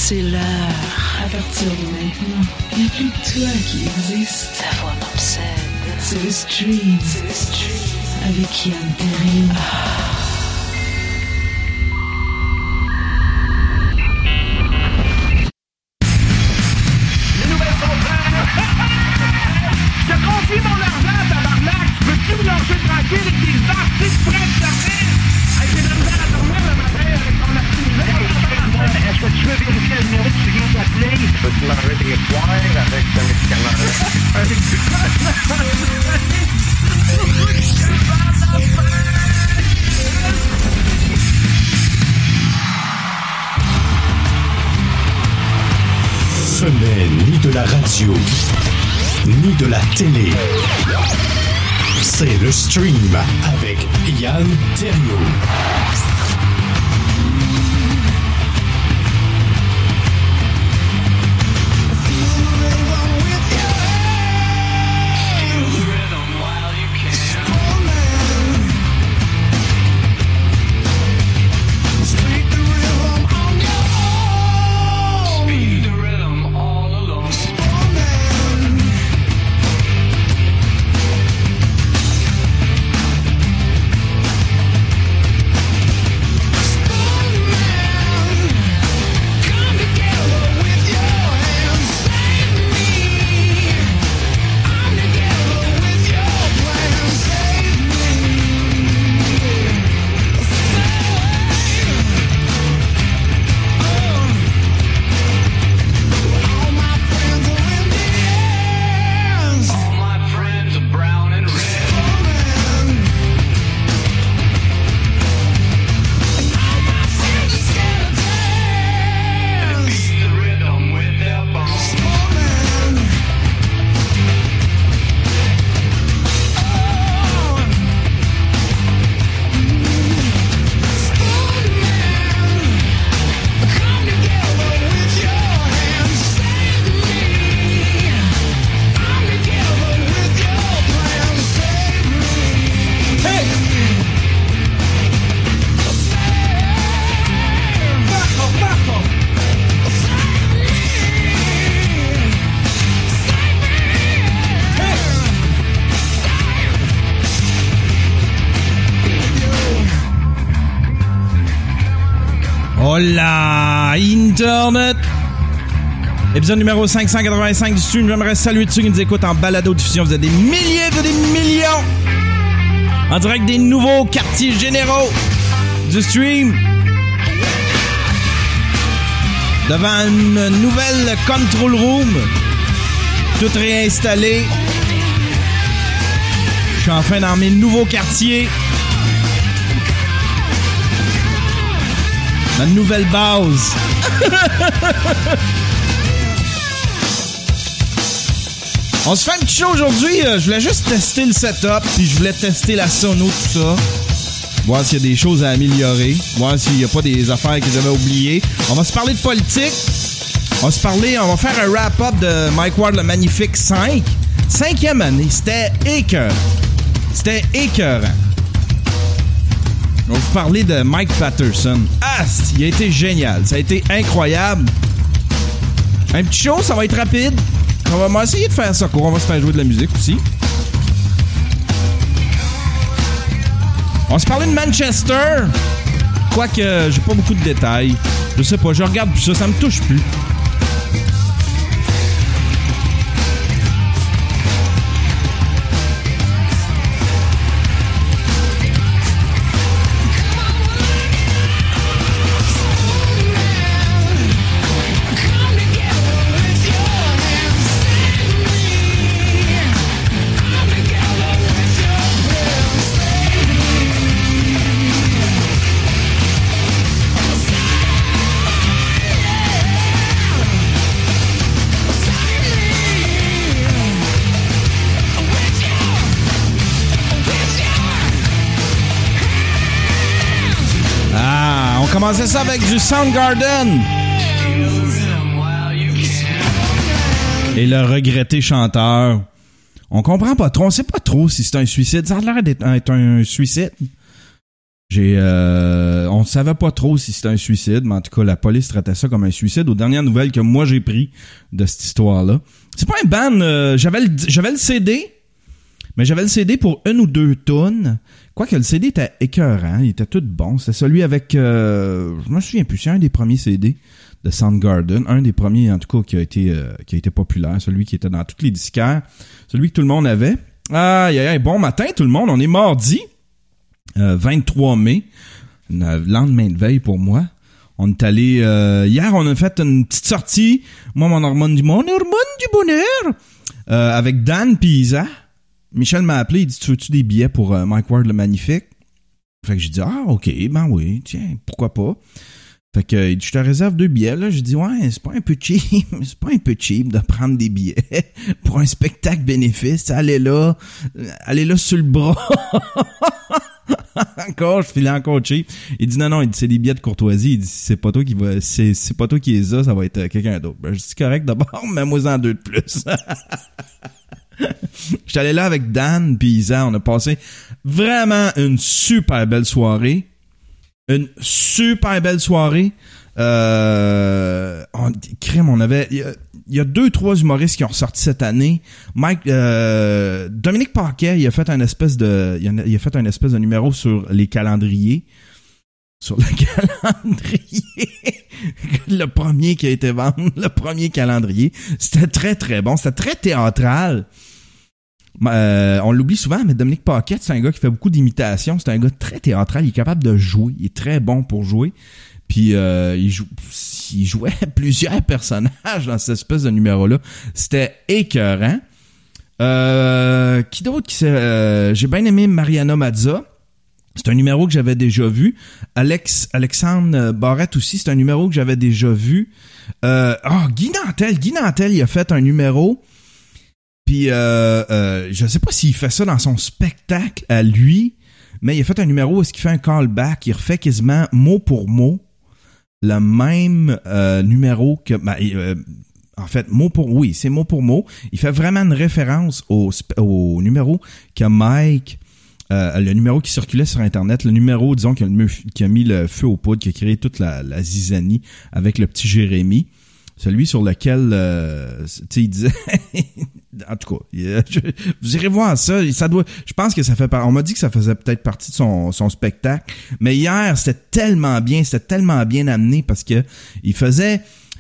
C'est l'heure. À partir de maintenant, il n'y a plus que toi qui existe. Ta voix m'obsède. C'est le stream. Avec Yann Terrien. Les nouvelles sont prêtes. Je te confie mon argent, tabarnak. Peux-tu me lâcher tranquille avec tes artistes prêts de sortir? Hey, j'ai de la misère à dormir le matin avec ton artiste nouvelle. Est-ce que tu veux vérifier le numéro que tu viens d'appeler? Peux-tu m'enlever des points avec ce médicament-là? Ce n'est ni de la radio, ni de la télé. C'est le stream avec Yann Terrien. Hola, Internet! Épisode numéro 585 du stream. J'aimerais saluer tous ceux qui nous écoutent en balado-diffusion. Vous êtes des milliers de des millions! En direct des nouveaux quartiers généraux du stream. Devant une nouvelle control room. Tout réinstallé. Je suis enfin dans mes nouveaux quartiers. Ma nouvelle base. On se fait un petit show aujourd'hui. Je voulais juste tester le setup, puis je voulais tester la sono, tout ça. Voir s'il y a des choses à améliorer. Voir s'il n'y a pas des affaires que j'avais oubliées. On va se parler de politique. On va faire un wrap-up de Mike Ward, le Magnifique 5. 5e année. C'était écœurant. On va vous parler de Mike Patterson. Il a été génial. Ça a été incroyable. Un petit show, ça va être rapide. On va essayer de faire ça court. On va se faire jouer de la musique aussi. On va se parler de Manchester. Quoique, j'ai pas beaucoup de détails. Je sais pas, je regarde plus ça me touche plus. On commençait ça avec du Soundgarden. Et le regretté chanteur. On comprend pas trop. On sait pas trop si c'est un suicide. Ça a l'air d'être un suicide. On ne savait pas trop si c'était un suicide, mais en tout cas, la police traitait ça comme un suicide aux dernières nouvelles que moi j'ai pris de cette histoire-là. C'est pas un band, j'avais le CD, mais j'avais le CD pour 1 ou 2 tonnes. Quoique le CD était écœurant, il était tout bon. C'était celui avec, je me souviens plus, c'est un des premiers CD de Soundgarden, un des premiers en tout cas qui a été populaire, celui qui était dans toutes les disquaires, celui que tout le monde avait. Aïe, bon matin tout le monde, on est mardi, 23 mai, lendemain de veille pour moi. On est allé, hier on a fait une petite sortie, moi mon hormone du bonheur, avec Dan pis Isa. Michel m'a appelé, il dit, tu veux-tu des billets pour Mike Ward le Magnifique? Fait que j'ai dit, ok, ben oui, tiens, pourquoi pas? Fait que, il dit, je te réserve 2 billets, là. J'ai dit, ouais, c'est pas un peu cheap de prendre des billets pour un spectacle bénéfice. Allez là sur le bras. Encore, je filais encore cheap. Il dit, non, il dit, c'est des billets de courtoisie. Il dit, c'est pas toi qui les as, ça va être quelqu'un d'autre. Ben, je dis, correct, d'abord, mets-moi-en 2 de plus. J'étais allé là avec Dan pis Isa, on a passé vraiment une super belle soirée. Il y a 2-3 humoristes qui ont ressorti cette année. Dominique Paquet, il a fait un espèce de numéro sur les calendriers. Sur le calendrier. Le premier qui a été vendu, le premier calendrier. C'était très, très bon. C'était très théâtral. On l'oublie souvent, mais Dominique Paquette, c'est un gars qui fait beaucoup d'imitations. C'est un gars très théâtral. Il est capable de jouer. Il est très bon pour jouer. Puis il jouait plusieurs personnages dans cette espèce de numéro-là. C'était écœurant. Qui d'autre j'ai bien aimé Mariana Mazza. C'est un numéro que j'avais déjà vu. Alexandre Barrette aussi, c'est un numéro que j'avais déjà vu. Guy Nantel, il a fait un numéro. Puis je sais pas s'il fait ça dans son spectacle à lui, mais il a fait un numéro où est-ce qu'il fait un callback, il refait quasiment mot pour mot le même numéro que en fait c'est mot pour mot. Il fait vraiment une référence au numéro que Mike le numéro qui circulait sur Internet, le numéro, disons, qui a mis le feu aux poudres, qui a créé toute la zizanie avec le petit Jérémy. Celui sur lequel, tu sais, il disait... en tout cas, vous irez voir ça. Je pense que ça fait... On m'a dit que ça faisait peut-être partie de son spectacle. Mais hier, c'était tellement bien amené parce que il faisait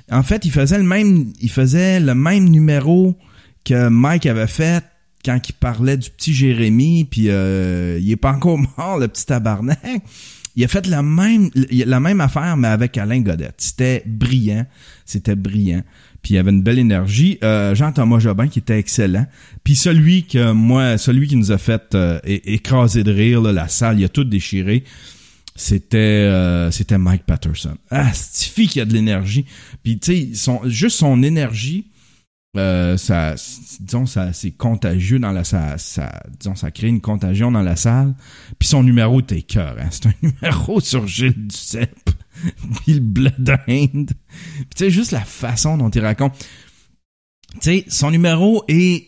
le même numéro que Mike avait fait quand il parlait du petit Jérémy, puis il est pas encore mort, le petit tabarnak. Il a fait la même affaire, mais avec Alain Godette. C'était brillant. Puis il avait une belle énergie. Jean-Thomas Jobin, qui était excellent. Puis celui qui nous a fait écraser de rire, là, la salle, il a tout déchiré. C'était Mike Patterson. C'est fille qui a de l'énergie. Puis tu sais, juste son énergie, ça c'est contagieux dans ça crée une contagion dans la salle. Puis son numéro était écœurant. C'est un numéro sur Gilles Duceppe, puis le blé d'Inde. Puis tu sais, juste la façon dont il raconte. Tu sais, son numéro est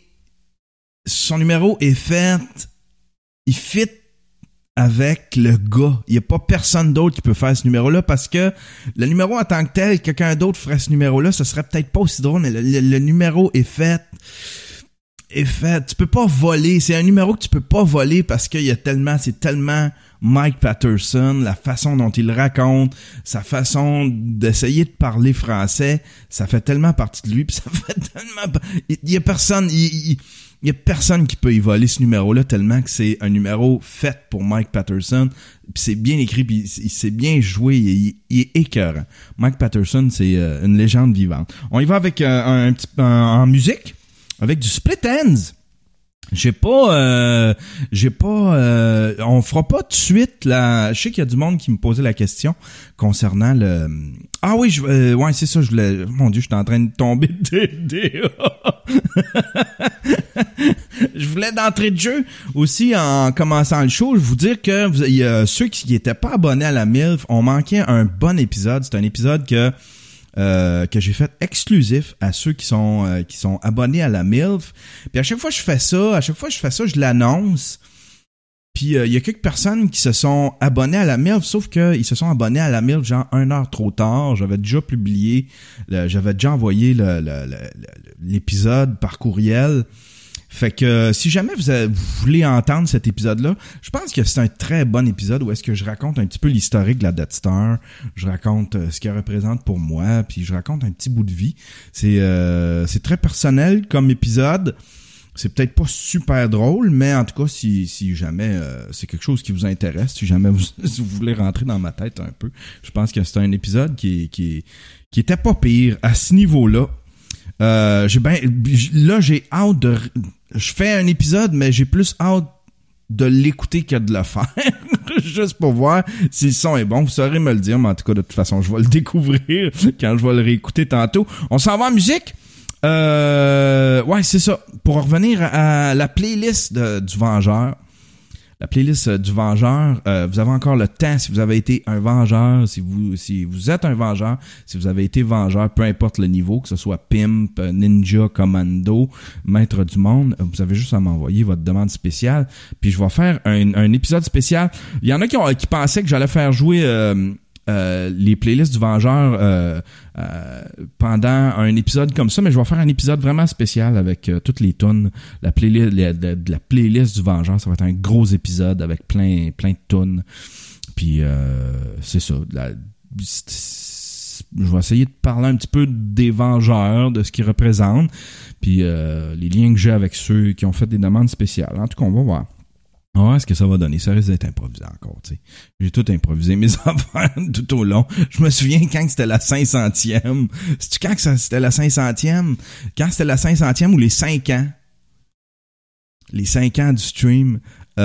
fait, il fit avec le gars. Il n'y a pas personne d'autre qui peut faire ce numéro-là parce que le numéro en tant que tel, quelqu'un d'autre ferait ce numéro-là, ce serait peut-être pas aussi drôle, mais le numéro est fait. Tu peux pas voler. C'est un numéro que tu peux pas voler parce que c'est tellement Mike Patterson, la façon dont il raconte, sa façon d'essayer de parler français, ça fait tellement partie de lui, puis ça fait tellement... Il y a personne... Il y a personne qui peut y voler ce numéro-là tellement que c'est un numéro fait pour Mike Patterson. Puis c'est bien écrit, puis c'est bien joué, il est écœurant. Mike Patterson, c'est une légende vivante. On y va avec en musique, avec du Split Enz. On fera pas tout de suite là. Je sais qu'il y a du monde qui me posait la question concernant le. Ah oui, ouais, c'est ça. Mon Dieu, je suis en train de tomber de Je voulais d'entrée de jeu aussi en commençant le show, vous dire que ceux qui n'étaient pas abonnés à la MILF ont manqué un bon épisode. C'est un épisode que j'ai fait exclusif à ceux qui sont abonnés à la MILF. Puis à chaque fois que je fais ça, je l'annonce. Puis il y a quelques personnes qui se sont abonnées à la MILF, sauf qu'ils se sont abonnés à la MILF genre 1 heure trop tard. J'avais déjà publié, j'avais déjà envoyé l'épisode par courriel. Fait que si jamais vous voulez entendre cet épisode-là, je pense que c'est un très bon épisode où est-ce que je raconte un petit peu l'historique de la Death Star, je raconte ce qu'elle représente pour moi, puis je raconte un petit bout de vie. C'est très personnel comme épisode. C'est peut-être pas super drôle, mais en tout cas, si jamais c'est quelque chose qui vous intéresse, si jamais vous voulez rentrer dans ma tête un peu, je pense que c'est un épisode qui était pas pire à ce niveau-là. J'ai hâte de... Je fais un épisode, mais j'ai plus hâte de l'écouter que de le faire. Juste pour voir si le son est bon. Vous saurez me le dire, mais en tout cas, de toute façon, je vais le découvrir quand je vais le réécouter tantôt. On s'en va en musique? Ouais, c'est ça. Pour revenir à la playlist du Vengeur. La playlist du Vengeur, vous avez encore le temps si vous avez été un Vengeur, si vous êtes un Vengeur, si vous avez été Vengeur, peu importe le niveau, que ce soit Pimp, Ninja, Commando, Maître du Monde, vous avez juste à m'envoyer votre demande spéciale, puis je vais faire un épisode spécial. Il y en a qui pensaient que j'allais faire jouer les playlists du Vengeur pendant un épisode comme ça, mais je vais faire un épisode vraiment spécial avec toutes les tunes, la playlist du Vengeur. Ça va être un gros épisode avec plein de tunes. Puis c'est ça. Je vais essayer de parler un petit peu des Vengeurs, de ce qu'ils représentent, puis les liens que j'ai avec ceux qui ont fait des demandes spéciales. En tout cas, on va voir. On va voir ce que ça va donner. Ça risque d'être improvisé encore, tu sais. J'ai tout improvisé mes affaires tout au long. Je me souviens quand c'était la 500e. C'est-tu quand que c'était la 500e? Quand c'était la 500e ou les 5 ans? Les 5 ans du stream.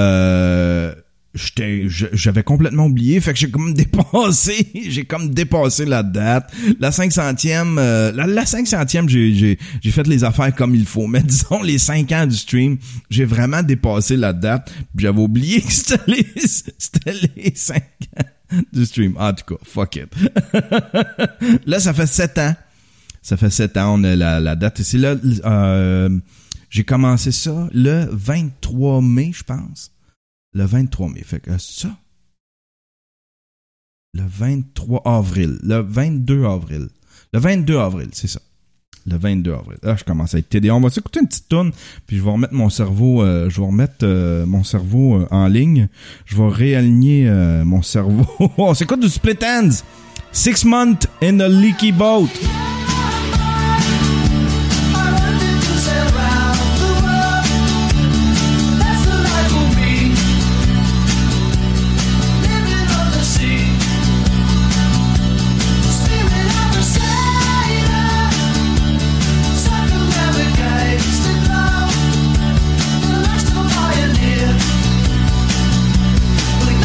J'avais complètement oublié, fait que j'ai comme dépassé la date. La 500e, la 500e, j'ai fait les affaires comme il faut. Mais disons, les 5 ans du stream, j'ai vraiment dépassé la date. Puis j'avais oublié que c'était les 5 ans du stream. En tout cas, fuck it. Là, ça fait 7 ans. Ça fait 7 ans, on a la date. Et c'est là, j'ai commencé ça le 23 mai, je pense. Le 23 mai. Fait que ça. Le 23 avril. Le 22 avril. Le 22 avril, c'est ça. Le 22 avril. Là, je commence à être TDA. On va s'écouter une petite toune, puis je vais remettre mon cerveau, mon cerveau en ligne. Je vais réaligner mon cerveau. On s'écoute du Split Hands. 6 months in a leaky boat.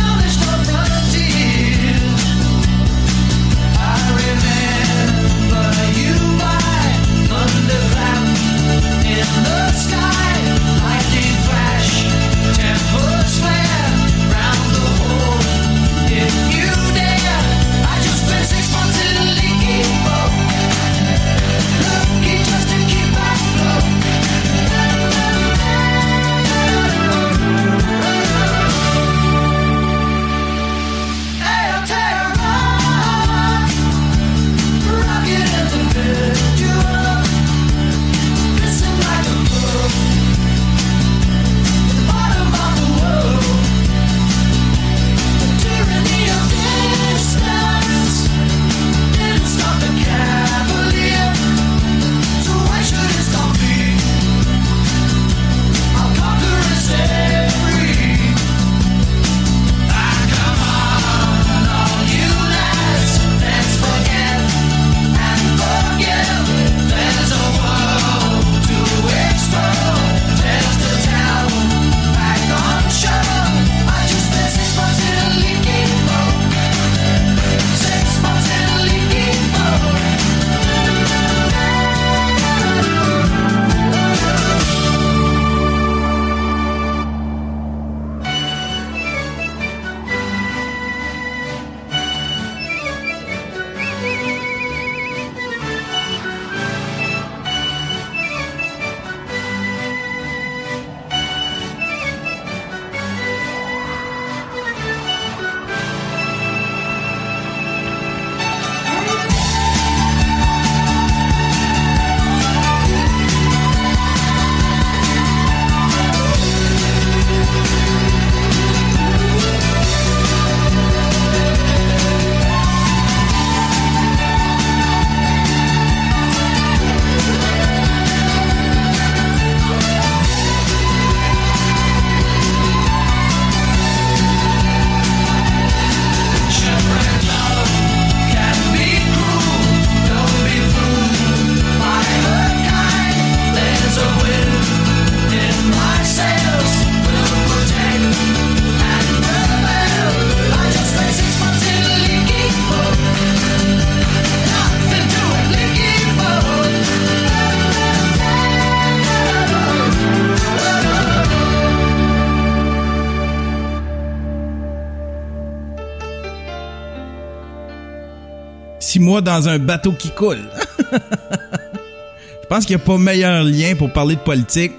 I remember 6 mois dans un bateau qui coule. Je pense qu'il n'y a pas meilleur lien pour parler de politique.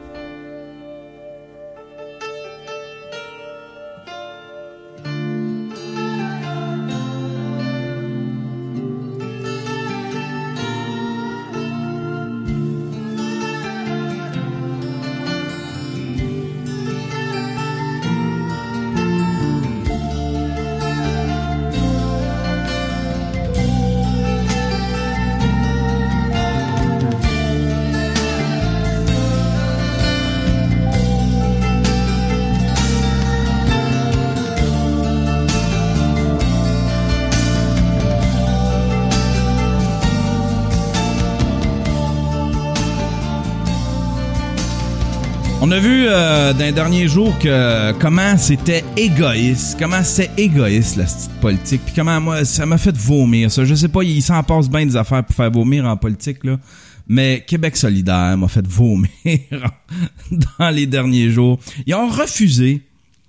On a vu dans les derniers jours comment c'était égoïste la petite politique, puis comment moi ça m'a fait vomir ça. Je sais pas, il s'en passe bien des affaires pour faire vomir en politique là, mais Québec solidaire m'a fait vomir dans les derniers jours. Ils ont refusé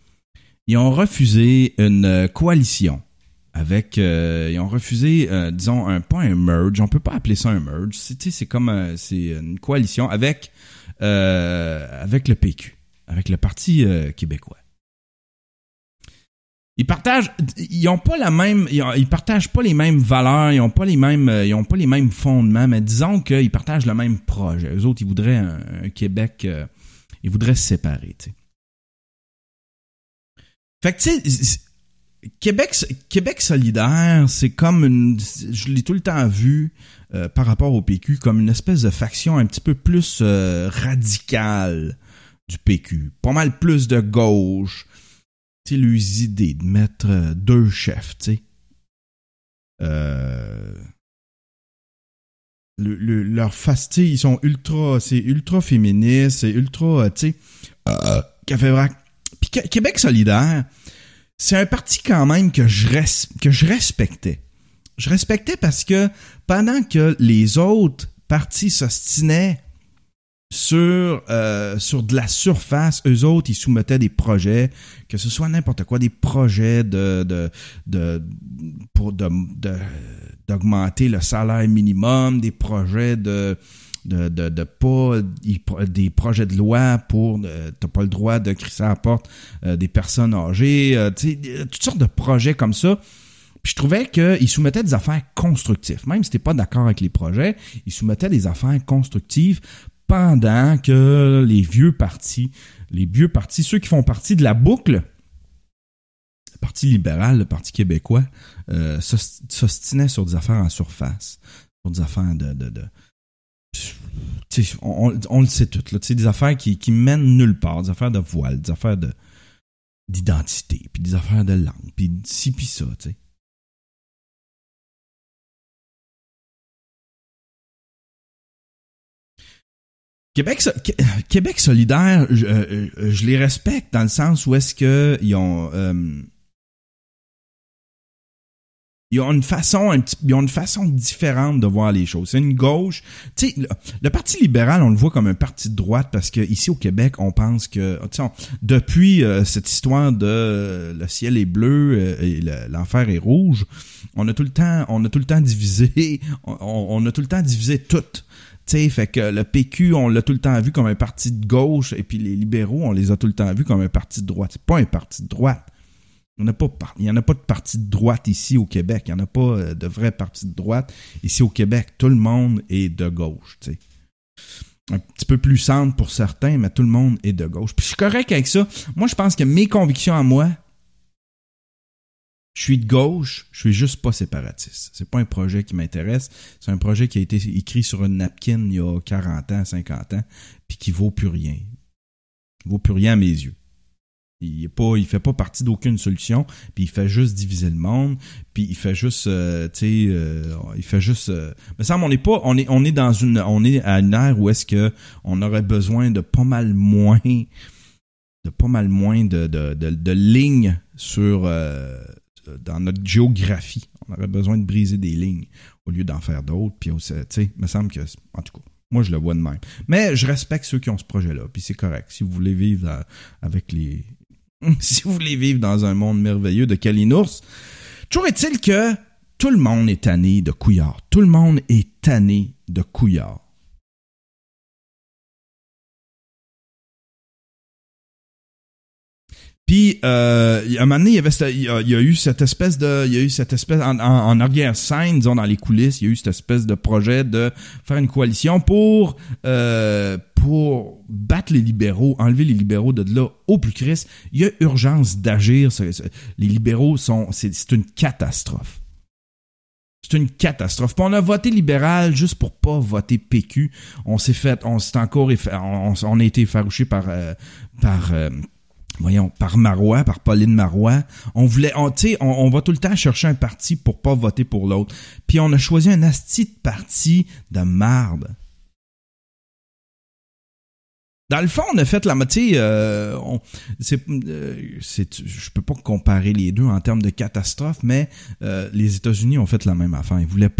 une coalition avec ils ont refusé disons pas un merge, on peut pas appeler ça un merge, c'est comme c'est une coalition avec le PQ, avec le Parti québécois. Ils partagent pas les mêmes valeurs, ils ont pas les mêmes fondements, mais disons qu'ils partagent le même projet. Eux autres, ils voudraient un Québec, ils voudraient se séparer, tu sais. Fait que tu sais, Québec solidaire, c'est comme je l'ai tout le temps vu par rapport au PQ comme une espèce de faction un petit peu plus radicale du PQ, pas mal plus de gauche. Tu sais, les idées de mettre 2 chefs, tu sais. Leur face, tu sais, ils sont ultra féministes, c'est ultra, tu sais, café vrac. Puis Québec solidaire, c'est un parti quand même que je respectais. Je respectais parce que pendant que les autres partis s'ostinaient sur de la surface, eux autres, ils soumettaient des projets, que ce soit n'importe quoi, des projets d'augmenter le salaire minimum, des projets des projets de loi pour t'as pas le droit de crisser à la porte des personnes âgées, tu sais, toutes sortes de projets comme ça. Puis je trouvais qu'ils soumettaient des affaires constructives. Même si t'es pas d'accord avec les projets, ils soumettaient des affaires constructives pendant que les vieux partis, ceux qui font partie de la boucle, le Parti libéral, le Parti québécois, s'ostinaient sur des affaires en surface, sur des affaires on le sait tout, là, des affaires qui mènent nulle part, des affaires de voile, des affaires d'identité, puis des affaires de langue, puis ci puis ça, tu sais. Québec solidaire, je les respecte dans le sens où est-ce que ils ont une façon différente de voir les choses. C'est une gauche. Tu sais, le Parti libéral, on le voit comme un parti de droite parce que ici au Québec, on pense que, tu sais, depuis cette histoire de le ciel est bleu et l'enfer est rouge, on a tout le temps divisé, on a tout le temps divisé tout. Tu sais, fait que le PQ, on l'a tout le temps vu comme un parti de gauche, et puis les libéraux, on les a tout le temps vus comme un parti de droite. C'est pas un parti de droite. Il n'y en a pas de parti de droite ici au Québec. Il n'y en a pas de vrai parti de droite ici au Québec. Tout le monde est de gauche, tu sais. Un petit peu plus centre pour certains, mais tout le monde est de gauche. Puis je suis correct avec ça. Moi, je pense que mes convictions à moi, je suis de gauche, je suis juste pas séparatiste. C'est pas un projet qui m'intéresse. C'est un projet qui a été écrit sur une napkin il y a 40 ans, 50 ans, puis qui vaut plus rien. Il vaut plus rien à mes yeux. Il fait pas partie d'aucune solution, puis il fait juste diviser le monde, puis il fait juste, il fait juste. Me semble on est à une ère où est-ce que on aurait besoin de pas mal moins de lignes sur dans notre géographie. On aurait besoin de briser des lignes au lieu d'en faire d'autres. Puis, tu sais, me semble que, en tout cas, moi, je le vois de même. Mais je respecte ceux qui ont ce projet-là. Puis c'est correct. Si vous voulez vivre si vous voulez vivre dans un monde merveilleux de Kalinours, toujours est-il que Tout le monde est tanné de Couillard. Tout le monde est tanné de Couillard. Puis, à un moment donné, il y a eu cette espèce en arrière-scène, disons, dans les coulisses, il y a eu cette espèce de projet de faire une coalition pour battre les libéraux, enlever les libéraux de là au plus Christ. Il y a urgence d'agir. Les libéraux c'est une catastrophe. C'est une catastrophe. Puis on a voté libéral juste pour pas voter PQ. On a été effarouché par Marois, par Pauline Marois. On va tout le temps chercher un parti pour pas voter pour l'autre. Puis on a choisi un asti de parti de marde. Dans le fond, on a fait la moitié. Je peux pas comparer les deux en termes de catastrophe, mais les États-Unis ont fait la même affaire. Ils voulaient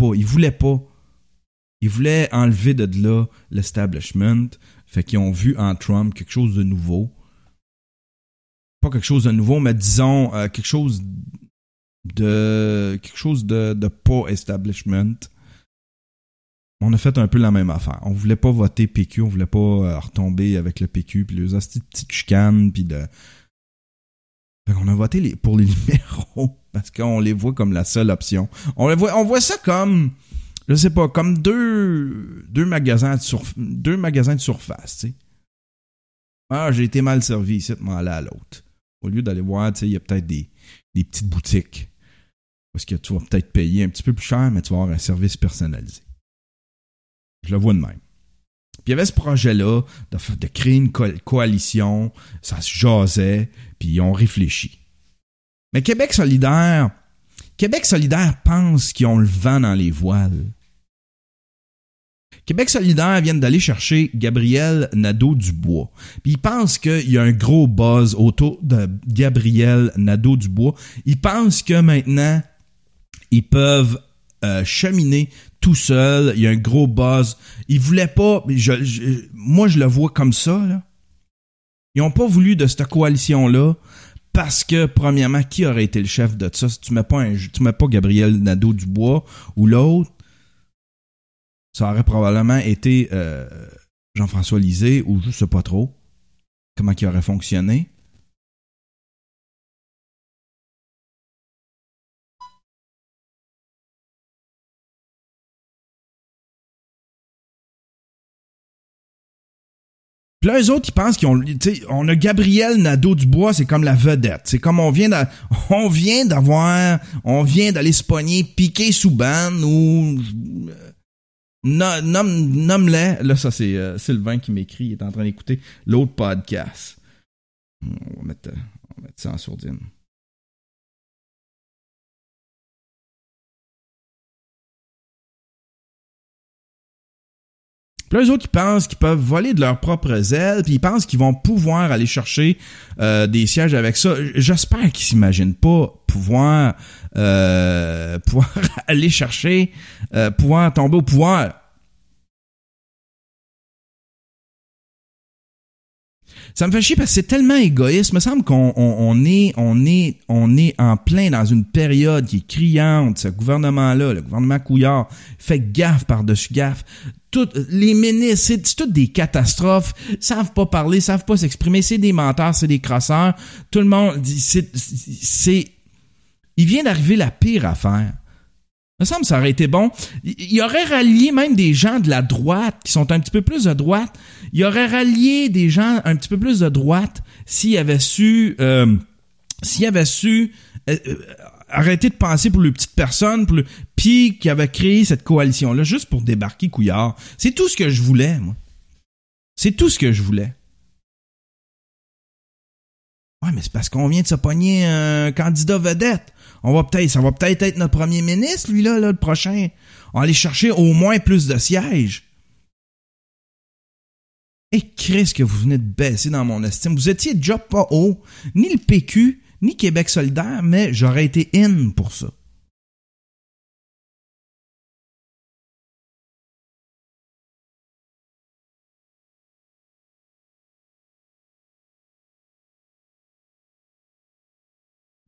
enlever de là l'establishment. Fait qu'ils ont vu en Trump quelque chose de nouveau. Pas quelque chose de nouveau, mais disons quelque chose de pas establishment. On a fait un peu la même affaire. On voulait pas voter PQ, on voulait pas retomber avec le PQ, puis les petites chicanes, puis de... Fait qu'on a voté pour les libéraux, parce qu'on les voit comme la seule option. On voit ça comme, je sais pas, comme deux magasins de surface, tu sais. Ah, j'ai été mal servi ici, m'en aller à l'autre. Au lieu d'aller voir, tu sais, il y a peut-être des petites boutiques. Parce que tu vas peut-être payer un petit peu plus cher, mais tu vas avoir un service personnalisé. Je le vois de même. Puis il y avait ce projet-là de créer une coalition, ça se jasait, puis ils ont réfléchi. Mais Québec solidaire pense qu'ils ont le vent dans les voiles. Québec solidaire vient d'aller chercher Gabriel Nadeau-Dubois. Puis ils pensent qu'il y a un gros buzz autour de Gabriel Nadeau-Dubois. Ils pensent que maintenant, ils peuvent cheminer tout seul, il y a un gros buzz. Ils voulaient pas, moi je le vois comme ça, là. Ils ont pas voulu de cette coalition-là parce que, premièrement, qui aurait été le chef de ça? Si tu mets pas Gabriel Nadeau-Dubois ou l'autre, ça aurait probablement été Jean-François Lisée ou je sais pas trop comment il aurait fonctionné. Puis là, eux autres, ils pensent on a Gabriel Nadeau-Dubois, c'est comme la vedette. C'est comme on vient d'aller se pogner Piqué Souban ou nomme-les. Là, ça, c'est Sylvain qui m'écrit, il est en train d'écouter l'autre podcast. On va mettre ça en sourdine. Puis là, eux autres, ils pensent qu'ils peuvent voler de leurs propres ailes, puis ils pensent qu'ils vont pouvoir aller chercher des sièges avec ça. J'espère qu'ils s'imaginent pas pouvoir aller chercher, pouvoir tomber au pouvoir. Ça me fait chier parce que c'est tellement égoïste. Il me semble qu'on est en plein dans une période qui est criante. Ce gouvernement-là, le gouvernement Couillard, fait gaffe par-dessus gaffe. Les ministres, c'est toutes des catastrophes. Savent pas parler, savent pas s'exprimer. C'est des menteurs, c'est des crasseurs. Tout le monde dit, il vient d'arriver la pire affaire. Il me semble que ça aurait été bon. Il aurait rallié même des gens de la droite qui sont un petit peu plus de droite. Il aurait rallié des gens un petit peu plus de droite s'il avait su arrêter de penser pour les petites personnes, puis qui avait créé cette coalition-là juste pour débarquer Couillard. C'est tout ce que je voulais, moi. C'est tout ce que je voulais. Ouais, mais c'est parce qu'on vient de se pogner un candidat vedette. Ça va peut-être être notre premier ministre, lui, là, le prochain. On va aller chercher au moins plus de sièges. Et Christ, que vous venez de baisser dans mon estime. Vous étiez déjà pas haut. Ni le PQ, ni Québec solidaire, mais j'aurais été in pour ça.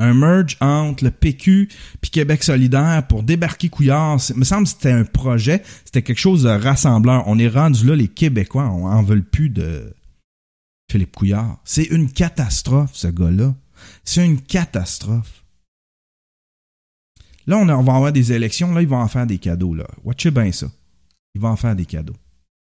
un merge entre le PQ puis Québec solidaire pour débarquer Couillard. Il me semble que c'était un projet, c'était quelque chose de rassembleur. On est rendu là, les Québécois, on en veut plus de Philippe Couillard. C'est une catastrophe, ce gars-là. C'est une catastrophe. Là, on va avoir des élections, là, ils vont en faire des cadeaux, là. Watchez bien ça. Ils vont en faire des cadeaux.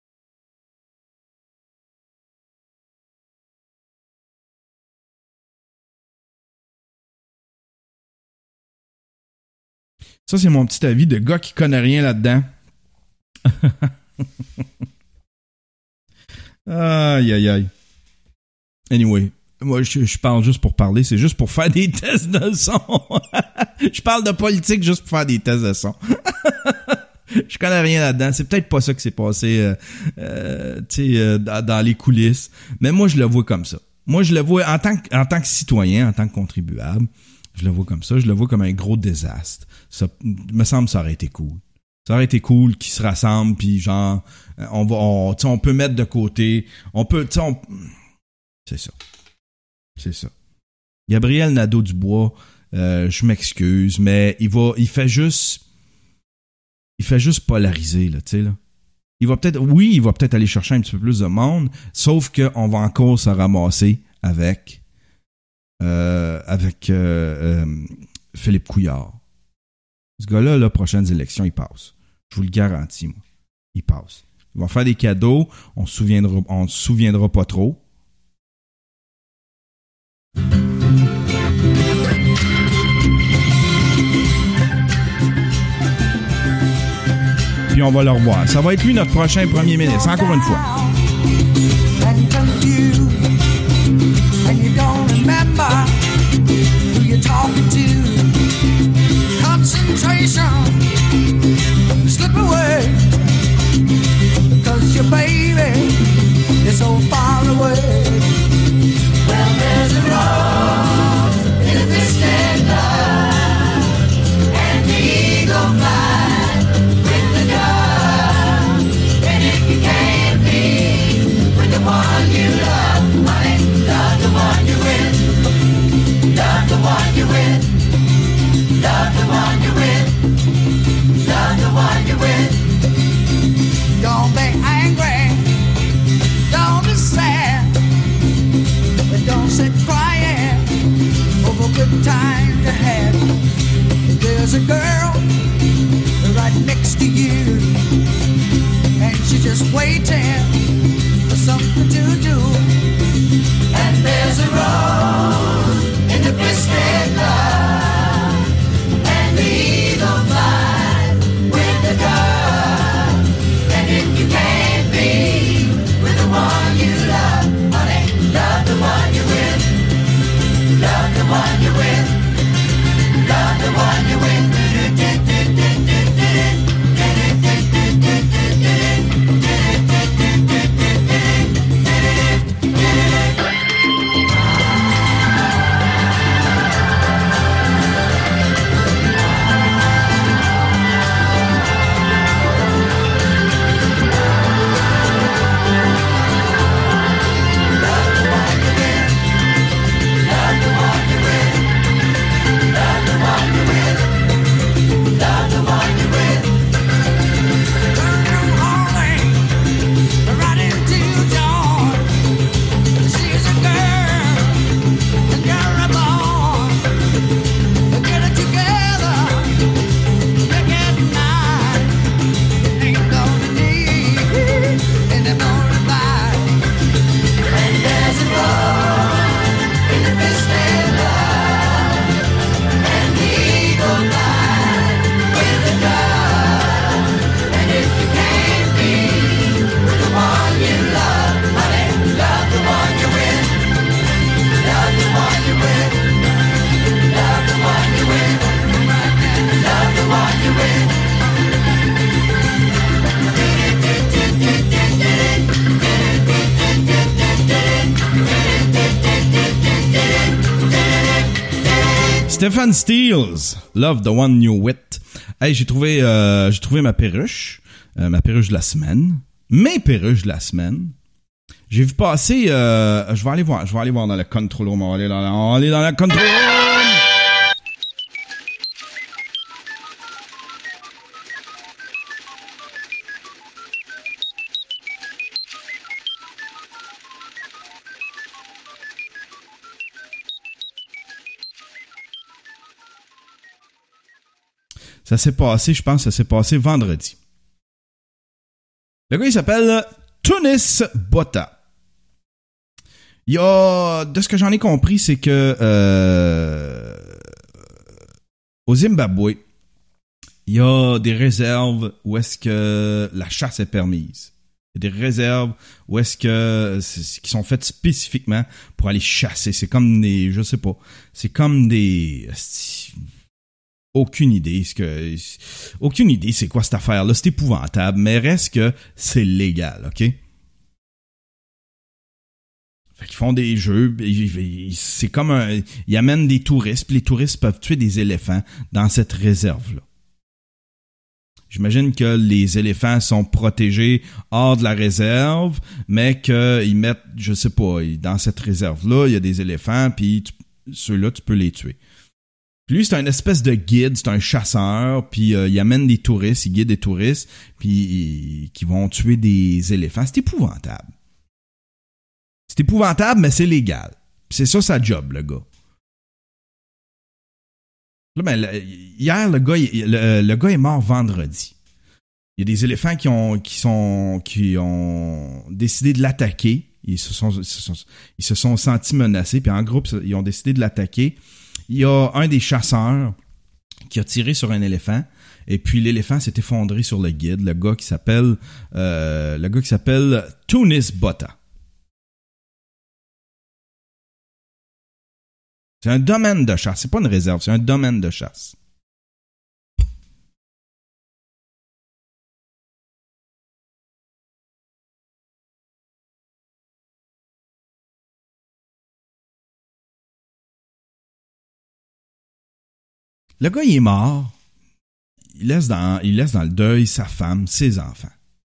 Ça, c'est mon petit avis de gars qui connaît rien là-dedans. Aïe, aïe, aïe. Anyway, moi, je parle juste pour parler. C'est juste pour faire des tests de son. Je parle de politique juste pour faire des tests de son. Je connais rien là-dedans. C'est peut-être pas ça qui s'est passé dans les coulisses. Mais moi, je le vois comme ça. Moi, je le vois en tant que citoyen, en tant que contribuable. Je le vois comme ça. Je le vois comme un gros désastre. Ça me semble que ça aurait été cool. Ça aurait été cool qu'ils se rassemblent, puis genre, on peut mettre de côté. On peut, c'est ça. C'est ça. Gabriel Nadeau-Dubois, je m'excuse, mais il fait juste polariser, là, tu sais, là. Il va peut-être aller chercher un petit peu plus de monde, sauf qu'on va encore se ramasser avec Philippe Couillard. Ce gars-là, les prochaines élections, il passe. Je vous le garantis, moi. Il passe. Il va faire des cadeaux, on se souviendra pas trop. Puis on va le revoir. Ça va être lui notre prochain premier ministre, encore une fois. Slip away, because your baby is so far away. Well, there's a rose in a distant love, and the eagle flies with the dove. And if you can't be with the one you love, honey, love the one you're with. Love the one you're with. Love the one you're with. Love the one you're with. Don't be angry, don't be sad, but don't sit crying over good times you had. There's a girl right next to you, and she's just waiting for something to do. And there's a rose in the twisted love, and the eagle flies with the dove. And if you can't be with the one you love, honey, love the one you're with. Love the one you're with. Love the one you're with. Stephen Stills, Love the One You With. Hey, j'ai trouvé ma perruche de la semaine. Mes perruches de la semaine. J'ai vu passer, je vais aller voir dans le control room. On va aller dans le control room. Ça s'est passé, je pense, vendredi. Le gars, il s'appelle Tunis Bota. Il y a, de ce que j'en ai compris, c'est que au Zimbabwe, il y a des réserves où est-ce que la chasse est permise. Il y a des réserves où est-ce que qui sont faites spécifiquement pour aller chasser. C'est comme des, je sais pas, c'est comme des, aucune idée c'est quoi cette affaire-là. C'est épouvantable, mais reste que c'est légal, ok? Fait qu'ils font des jeux, c'est comme ils amènent des touristes, puis les touristes peuvent tuer des éléphants dans cette réserve-là. J'imagine que les éléphants sont protégés hors de la réserve, mais qu'ils mettent, je sais pas, dans cette réserve-là, il y a des éléphants, puis ceux-là, tu peux les tuer. Puis lui, c'est un espèce de guide, c'est un chasseur, puis il amène des touristes, il guide des touristes, puis qui vont tuer des éléphants. C'est épouvantable. C'est épouvantable, mais c'est légal. Puis c'est ça sa job, le gars. Là, ben, hier, le gars est mort vendredi. Il y a des éléphants qui ont décidé de l'attaquer. Ils se sont sentis menacés, puis en groupe, ils ont décidé de l'attaquer. Il y a un des chasseurs qui a tiré sur un éléphant, et puis l'éléphant s'est effondré sur le guide, le gars qui s'appelle Tunis Bota. C'est un domaine de chasse. C'est pas une réserve, c'est un domaine de chasse. Le gars, il est mort. Il laisse dans le deuil sa femme, ses enfants.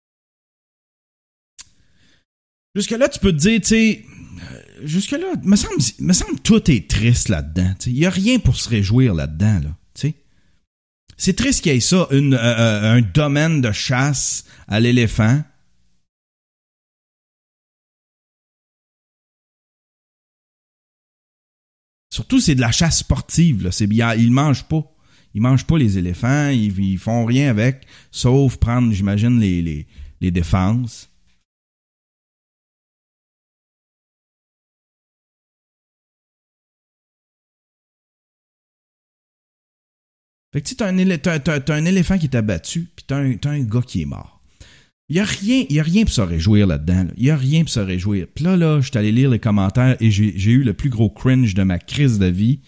Jusque-là, tu peux te dire, tu sais, jusque-là, me semble tout est triste là-dedans. Il n'y a rien pour se réjouir là-dedans. Là, t'sais. C'est triste qu'il y ait ça, un domaine de chasse à l'éléphant. Surtout, c'est de la chasse sportive. Là. Ils mangent pas. Ils mangent pas les éléphants. Ils font rien avec, sauf prendre, j'imagine, les défenses. Fait que tu sais, t'as un éléphant qui est abattu, puis t'as un gars qui est mort. Il y a rien pour se réjouir là-dedans. Il y a rien pour se réjouir. Puis là, je suis allé lire les commentaires et j'ai eu le plus gros cringe de ma crise de vie.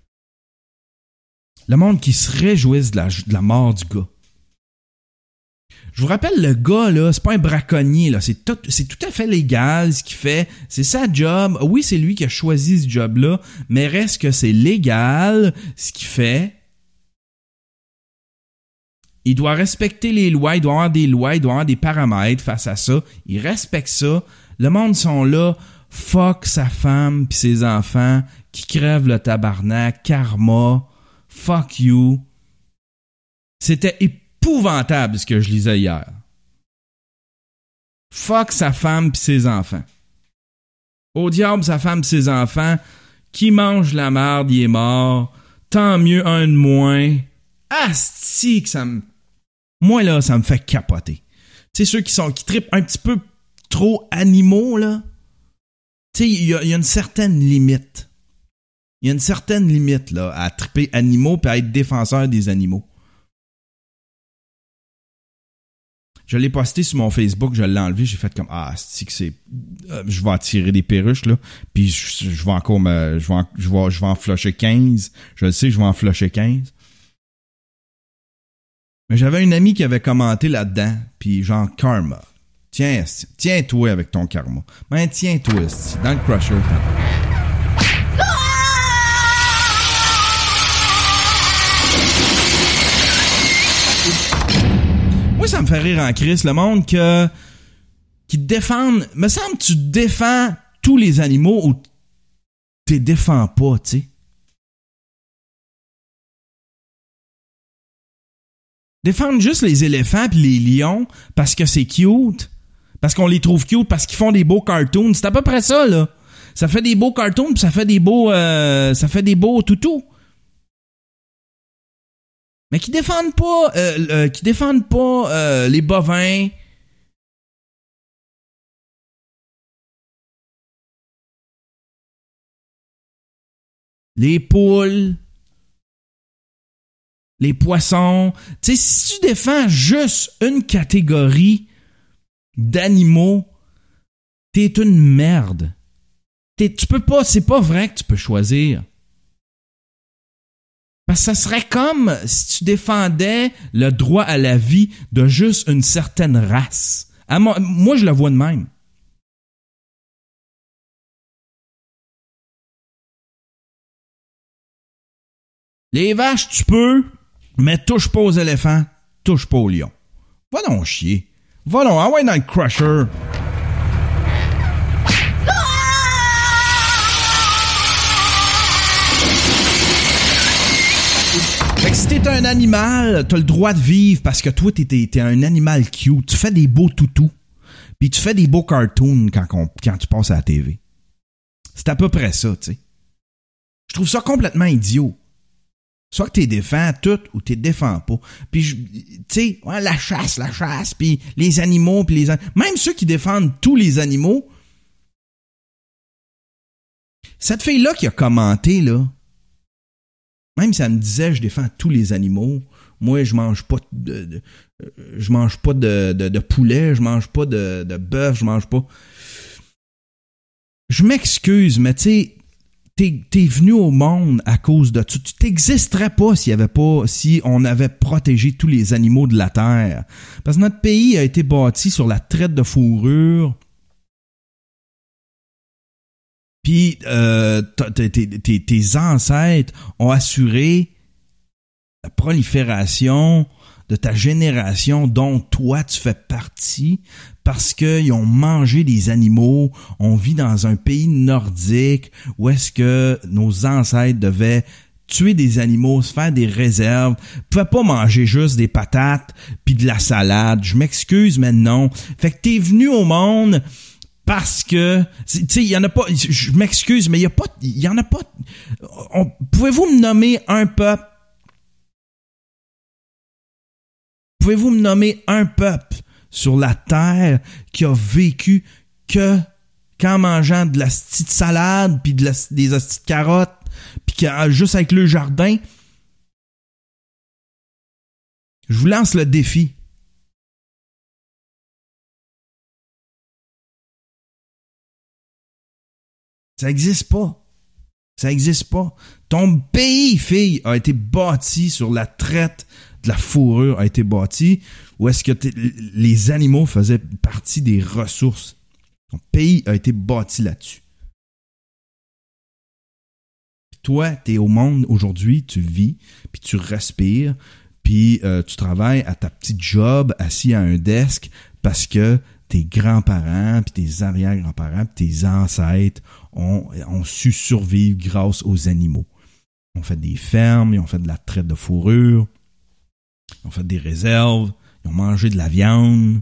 Le monde qui se réjouisse de la mort du gars. Je vous rappelle, le gars, là, c'est pas un braconnier, là. C'est tout à fait légal, ce qu'il fait. C'est sa job. Oui, c'est lui qui a choisi ce job-là, mais reste que c'est légal, ce qu'il fait. Il doit respecter les lois, il doit avoir des lois, il doit avoir des paramètres face à ça. Il respecte ça. Le monde sont là, fuck sa femme pis ses enfants, qui crèvent le tabarnak, karma, fuck you. C'était épouvantable ce que je lisais hier. Fuck sa femme pis ses enfants. Au diable sa femme pis ses enfants, qui mange la merde, il est mort. Tant mieux un de moins. Asti que ça me... Moi, là, ça me fait capoter. Tu sais, ceux qui trippent un petit peu trop animaux, là. Tu sais, il y a une certaine limite. Il y a une certaine limite, là, à tripper animaux puis à être défenseur des animaux. Je l'ai posté sur mon Facebook, je l'ai enlevé, j'ai fait comme, asti que c'est... je vais attirer des perruches, là, puis je vais encore je vais en flusher 15. Je le sais, je vais en flusher 15. Mais j'avais une amie qui avait commenté là-dedans, puis genre karma. Tiens-toi avec ton karma. Ben tiens-toi, dans le crusher. Moi, ça me fait rire en crise, le monde qui te défendent. Me semble que tu défends tous les animaux ou tu les défends pas, tu sais. Défendre juste les éléphants pis les lions parce que c'est cute, parce qu'on les trouve cute, parce qu'ils font des beaux cartoons. C'est à peu près ça, là. Ça fait des beaux cartoons pis ça fait des beaux toutous. mais qui défendent pas les bovins. Les poules, les poissons. Tu sais, si tu défends juste une catégorie d'animaux, t'es une merde. Tu peux pas, c'est pas vrai que tu peux choisir. Parce que ça serait comme si tu défendais le droit à la vie de juste une certaine race. Moi, je le vois de même. Les vaches, tu peux, mais touche pas aux éléphants, touche pas aux lions. Va donc chier. Va donc, envoie dans le crusher. Fait que si t'es un animal, t'as le droit de vivre parce que toi, t'es un animal cute. Tu fais des beaux toutous. Puis tu fais des beaux cartoons quand tu passes à la TV. C'est à peu près ça, tu sais. Je trouve ça complètement idiot. Soit que t'es défends tout ou t'es défends pas. Puis, tu sais, ouais, la chasse, puis les animaux, puis même ceux qui défendent tous les animaux. Cette fille-là qui a commenté, là, même si elle me disait je défends tous les animaux, moi je mange pas de poulet, je mange pas de bœuf, je mange pas. Je m'excuse, mais tu sais, t'es venu au monde à cause de ça. Tu t'existerais pas si on avait protégé tous les animaux de la terre. Parce que notre pays a été bâti sur la traite de fourrure. Puis tes ancêtres ont assuré la prolifération de ta génération dont toi tu fais partie parce qu'ils ont mangé des animaux. On vit dans un pays nordique où est-ce que nos ancêtres devaient tuer des animaux, se faire des réserves, pouvaient pas manger juste des patates puis de la salade. Je m'excuse, mais non. Fait que t'es venu au monde parce que, tu sais, il y en a pas, je m'excuse, mais il y en a pas, pouvez-vous me nommer un peuple? Pouvez-vous me nommer un peuple sur la terre qui a vécu qu'en mangeant de la petite salade puis des hosties de carottes puis juste avec le jardin? Je vous lance le défi. Ça existe pas. Ça existe pas. Ton pays, fille, a été bâti sur la traite de la fourrure, a été bâti où est-ce que les animaux faisaient partie des ressources. Ton pays a été bâti là-dessus. Toi, t'es au monde aujourd'hui, tu vis, puis tu respires, puis tu travailles à ta petite job, assis à un desk, parce que tes grands-parents, puis tes arrière-grands-parents, puis tes ancêtres ont su survivre grâce aux animaux. Ils ont fait des fermes, ils ont fait de la traite de fourrure, ils ont fait des réserves, ils ont mangé de la viande.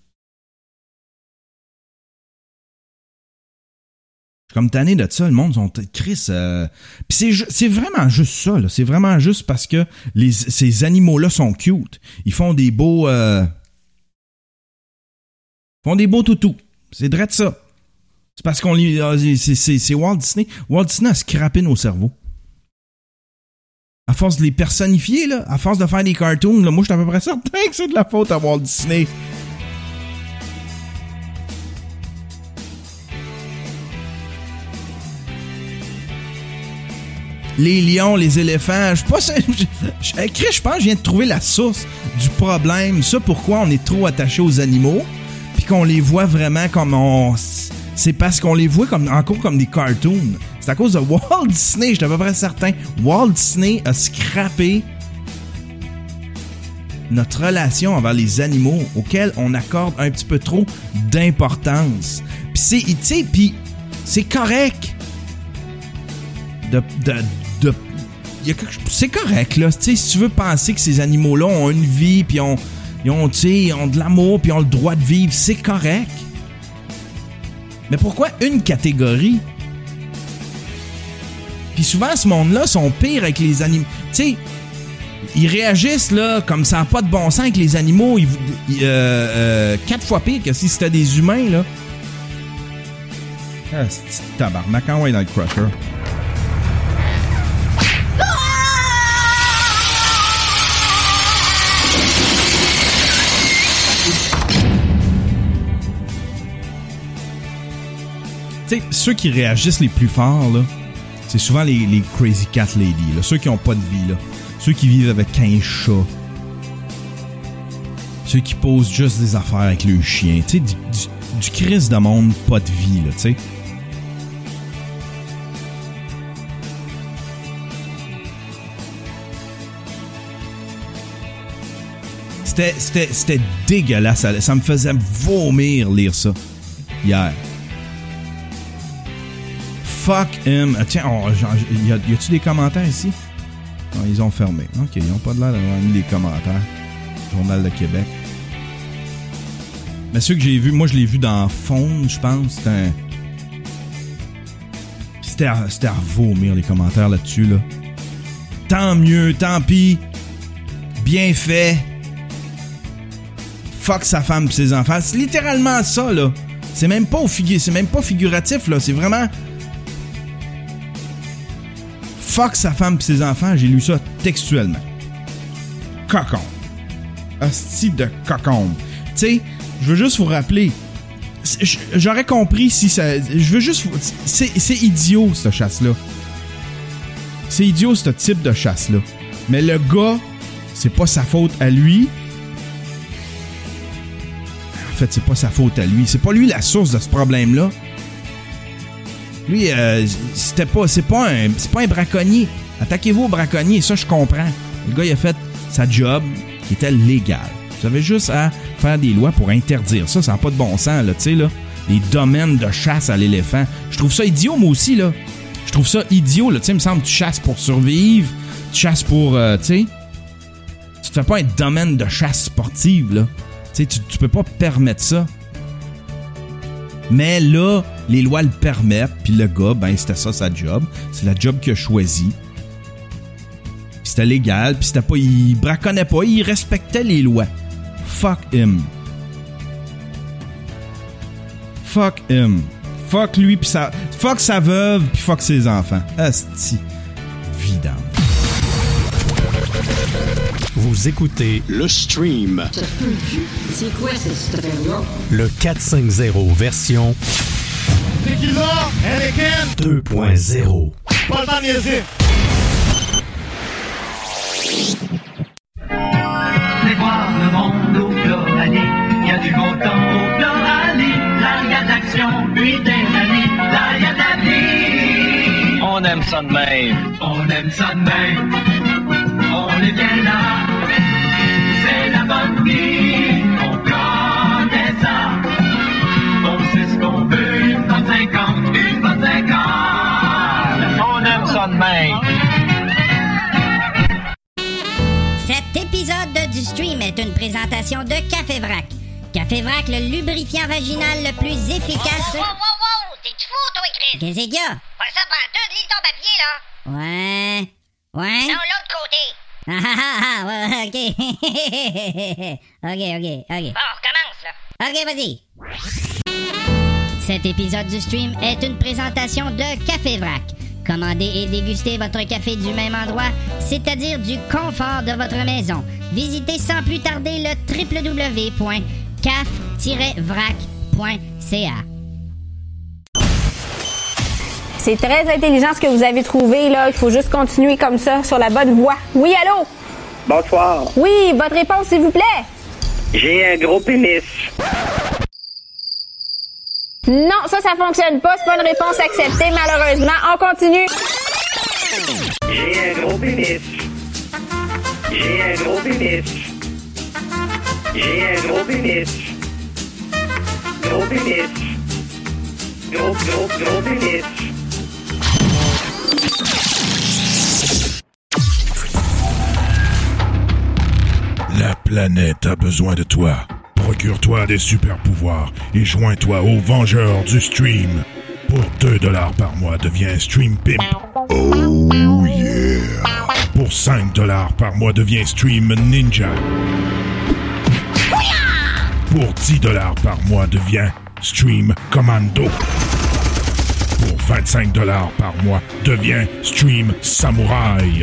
Je suis comme tanné de ça, le monde sont Chris. Puis c'est vraiment juste ça, là. C'est vraiment juste parce que ces animaux-là sont cute. Ils font des beaux toutous. C'est drôle ça. C'est parce qu'on c'est Walt Disney. Walt Disney a scrappé nos cerveaux. À force de les personnifier, là, à force de faire des cartoons, là, moi, je suis à peu près certain que c'est de la faute à Walt Disney. Les lions, les éléphants, je pense que je viens de trouver la source du problème. Ça, pourquoi on est trop attaché aux animaux, puis qu'on les voit vraiment comme c'est parce qu'on les voit encore comme des cartoons. C'est à cause de Walt Disney, je suis à peu près certain. Walt Disney a scrappé notre relation envers les animaux auxquels on accorde un petit peu trop d'importance. Puis c'est correct. C'est correct, là. Si tu veux penser que ces animaux-là ont une vie, puis ils ont de l'amour, puis ont le droit de vivre, c'est correct. Mais pourquoi une catégorie? Puis souvent, ce monde-là sont pires avec les animaux. Tu sais, ils réagissent là comme ça n'a pas de bon sens avec les animaux. 4 fois pire que si c'était des humains, là. Ah, c'est tabarnak, envoie dans le crusher. Tu sais, ceux qui réagissent les plus forts, là, c'est souvent les crazy cat lady, là, ceux qui ont pas de vie, là, ceux qui vivent avec 15 chats, ceux qui posent juste des affaires avec le chien, tu sais, du Christ de monde, pas de vie, là, tu sais. C'était dégueulasse, ça me faisait vomir lire ça hier. Fuck him. Tiens, y a-tu des commentaires ici? Non, ils ont fermé. Ok, ils n'ont pas de l'air d'avoir mis les commentaires. Journal de Québec. Mais ceux que j'ai vus, moi je l'ai vu dans Phone, je pense. C'était à vomir les commentaires là-dessus, là. Tant mieux, tant pis. Bien fait. Fuck sa femme et ses enfants. C'est littéralement ça, là. C'est même pas figuratif, là. C'est vraiment... Fuck sa femme et ses enfants. J'ai lu ça textuellement. Cocon. Hostie de cocon. Tu sais, je veux juste vous rappeler... J'aurais compris si ça... Je veux juste... C'est idiot, cette chasse-là. C'est idiot, ce type de chasse-là. Mais le gars, c'est pas sa faute à lui. En fait, c'est pas sa faute à lui. C'est pas lui la source de ce problème-là. Lui, c'est pas un braconnier. Attaquez-vous au braconnier, ça je comprends. Le gars, il a fait sa job qui était légale. Vous avez juste à faire des lois pour interdire ça. Ça n'a pas de bon sens, là, tu sais, là. Les domaines de chasse à l'éléphant. Je trouve ça idiot, moi aussi, là. Je trouve ça idiot, là. Tu sais, il me semble que tu chasses pour survivre. Tu chasses pour, tu sais... Tu te fais pas un domaine de chasse sportive, là. Tu sais, tu peux pas permettre ça. Mais là, les lois le permettent, puis le gars, ben, c'était ça sa job. C'est la job qu'il a choisie. Puis c'était légal, puis c'était pas... Il braconnait pas, il respectait les lois. Fuck him. Fuck him. Fuck lui, puis sa... Fuck sa veuve, puis fuck ses enfants. Asti. Vidam. Vous écoutez Le Stream. C'est quoi cette affaire-là? le 450 version Tequila, Anakin, 2.0. pas le temps de niaiser. Venez voir le monde au Floralier. Il y a du bon temps au Floralier. Là, il y a de l'action, puis des amis. Là, il y a de la vie. On aime ça de même. On aime ça de même. On est bien là. C'est la bonne vie. On connaît ça. On sait ce qu'on veut. Une bonne 50. Une bonne 50. On aime ça de même. Cet épisode du stream est une présentation de Café Vrac. Café Vrac, le lubrifiant vaginal le plus efficace... Wow! T'es-tu fou, toi, Chris? Qu'est-ce qu'il y a? Pas ça prend tout, lis ton papier, là. Ouais? Non, l'autre côté. Ouais, ok. ok. Bon, on recommence, là. Ok, vas-y. Cet épisode du stream est une présentation de Café Vrac. Commandez et dégustez votre café du même endroit, c'est-à-dire du confort de votre maison. Visitez sans plus tarder le www.caf-vrac.ca. C'est très intelligent ce que vous avez trouvé, là. Il faut juste continuer comme ça, sur la bonne voie. Oui, allô? Bonsoir. Oui, votre réponse, s'il vous plaît? J'ai un gros pénis. Non, ça fonctionne pas. C'est pas une réponse acceptée, malheureusement. On continue. J'ai un gros pénis. J'ai un gros pénis. J'ai un gros pénis. Gros pénis. Gros pénis. La planète a besoin de toi. Procure-toi des super pouvoirs et joins-toi aux Vengeurs du Stream. Pour $2 par mois, deviens Stream Pimp. Oh yeah! Pour 5$ par mois, deviens Stream Ninja. Pour 10$ par mois, deviens Stream Commando. Pour 25$ par mois, deviens Stream Samouraï.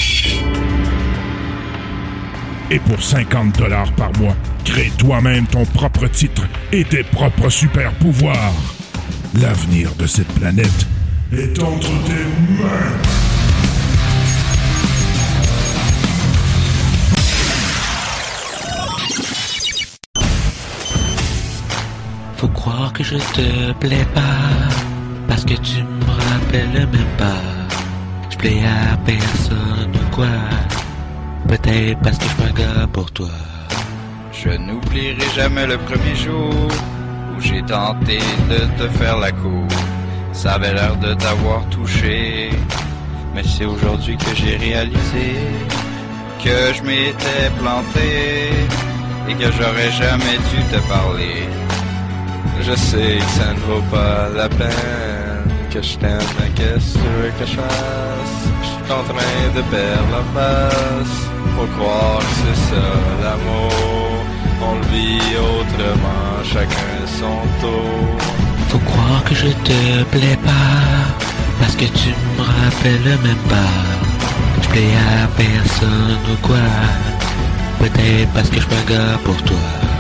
Et pour 50$ par mois, crée toi-même ton propre titre et tes propres super-pouvoirs. L'avenir de cette planète est entre tes mains. Faut croire que je te plais pas, parce que tu me rappelles même pas. Je plais à personne ou quoi, peut-être parce que je suis pas un gars pour toi. Je n'oublierai jamais le premier jour où j'ai tenté de te faire la cour. Ça avait l'air de t'avoir touché, mais c'est aujourd'hui que j'ai réalisé que je m'étais planté et que j'aurais jamais dû te parler. Je sais que ça ne vaut pas la peine, que je t'aime, mais qu'est-ce que tu veux que je fasse? Je suis en train de perdre la face. Faut croire que c'est ça l'amour, on le vit autrement, chacun son tour. Faut croire que je te plais pas, parce que tu me rappelles même pas. Je plais à personne ou quoi, peut-être parce que je suis pas un gars pour toi.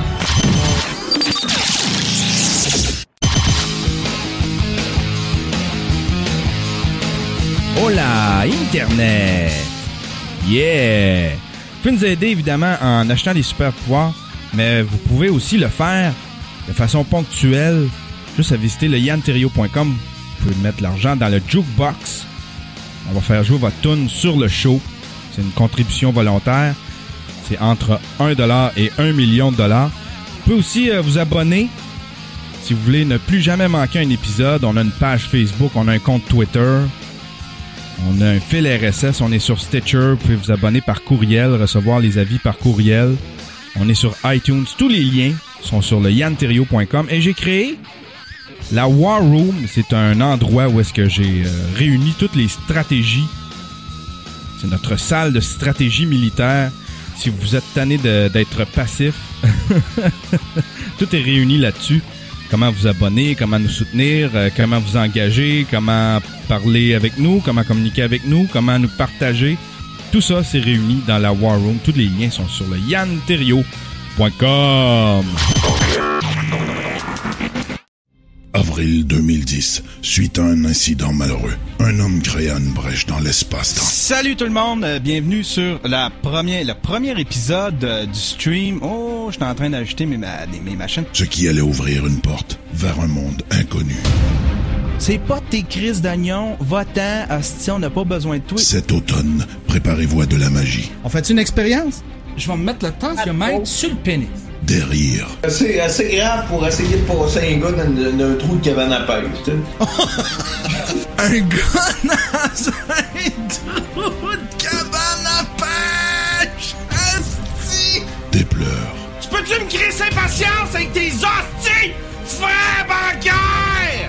Hola, Internet! Yeah! Vous pouvez nous aider évidemment en achetant des super pouvoirs, mais vous pouvez aussi le faire de façon ponctuelle, juste à visiter le yanterrio.com. Vous pouvez mettre l'argent dans le jukebox. On va faire jouer votre tune sur le show. C'est une contribution volontaire. C'est entre 1$ et 1 million de dollars. Vous pouvez aussi vous abonner si vous voulez ne plus jamais manquer un épisode. On a une page Facebook, on a un compte Twitter. On a un fil RSS, on est sur Stitcher, vous pouvez vous abonner par courriel, recevoir les avis par courriel. On est sur iTunes, tous les liens sont sur le yanterrio.com. Et j'ai créé la War Room, c'est un endroit où est-ce que j'ai réuni toutes les stratégies. C'est notre salle de stratégie militaire. Si vous êtes tanné d'être passif, tout est réuni là-dessus. Comment vous abonner, comment nous soutenir, comment vous engager, comment parler avec nous, comment communiquer avec nous, comment nous partager. Tout ça, c'est réuni dans la War Room. Tous les liens sont sur le yanterrio.com. Avril 2010, suite à un incident malheureux, un homme créa une brèche dans l'espace-temps. Salut tout le monde, bienvenue sur le premier épisode du stream. Oh, je suis en train d'ajouter mes machines. Ce qui allait ouvrir une porte vers un monde inconnu. C'est pas tes crises d'oignon, va-t'en, hostie, on n'a pas besoin de toi. Cet automne, préparez-vous à de la magie. On fait une expérience? Je vais me mettre le tensiomètre sur le pénis. Des rires. C'est assez grave pour essayer de passer un gars dans un trou de cabane à pêche, tu sais. Un gars dans un trou de cabane à pêche! Asti! Des pleurs. Tu peux-tu me créer sa patience avec tes hosties, frère bancaire?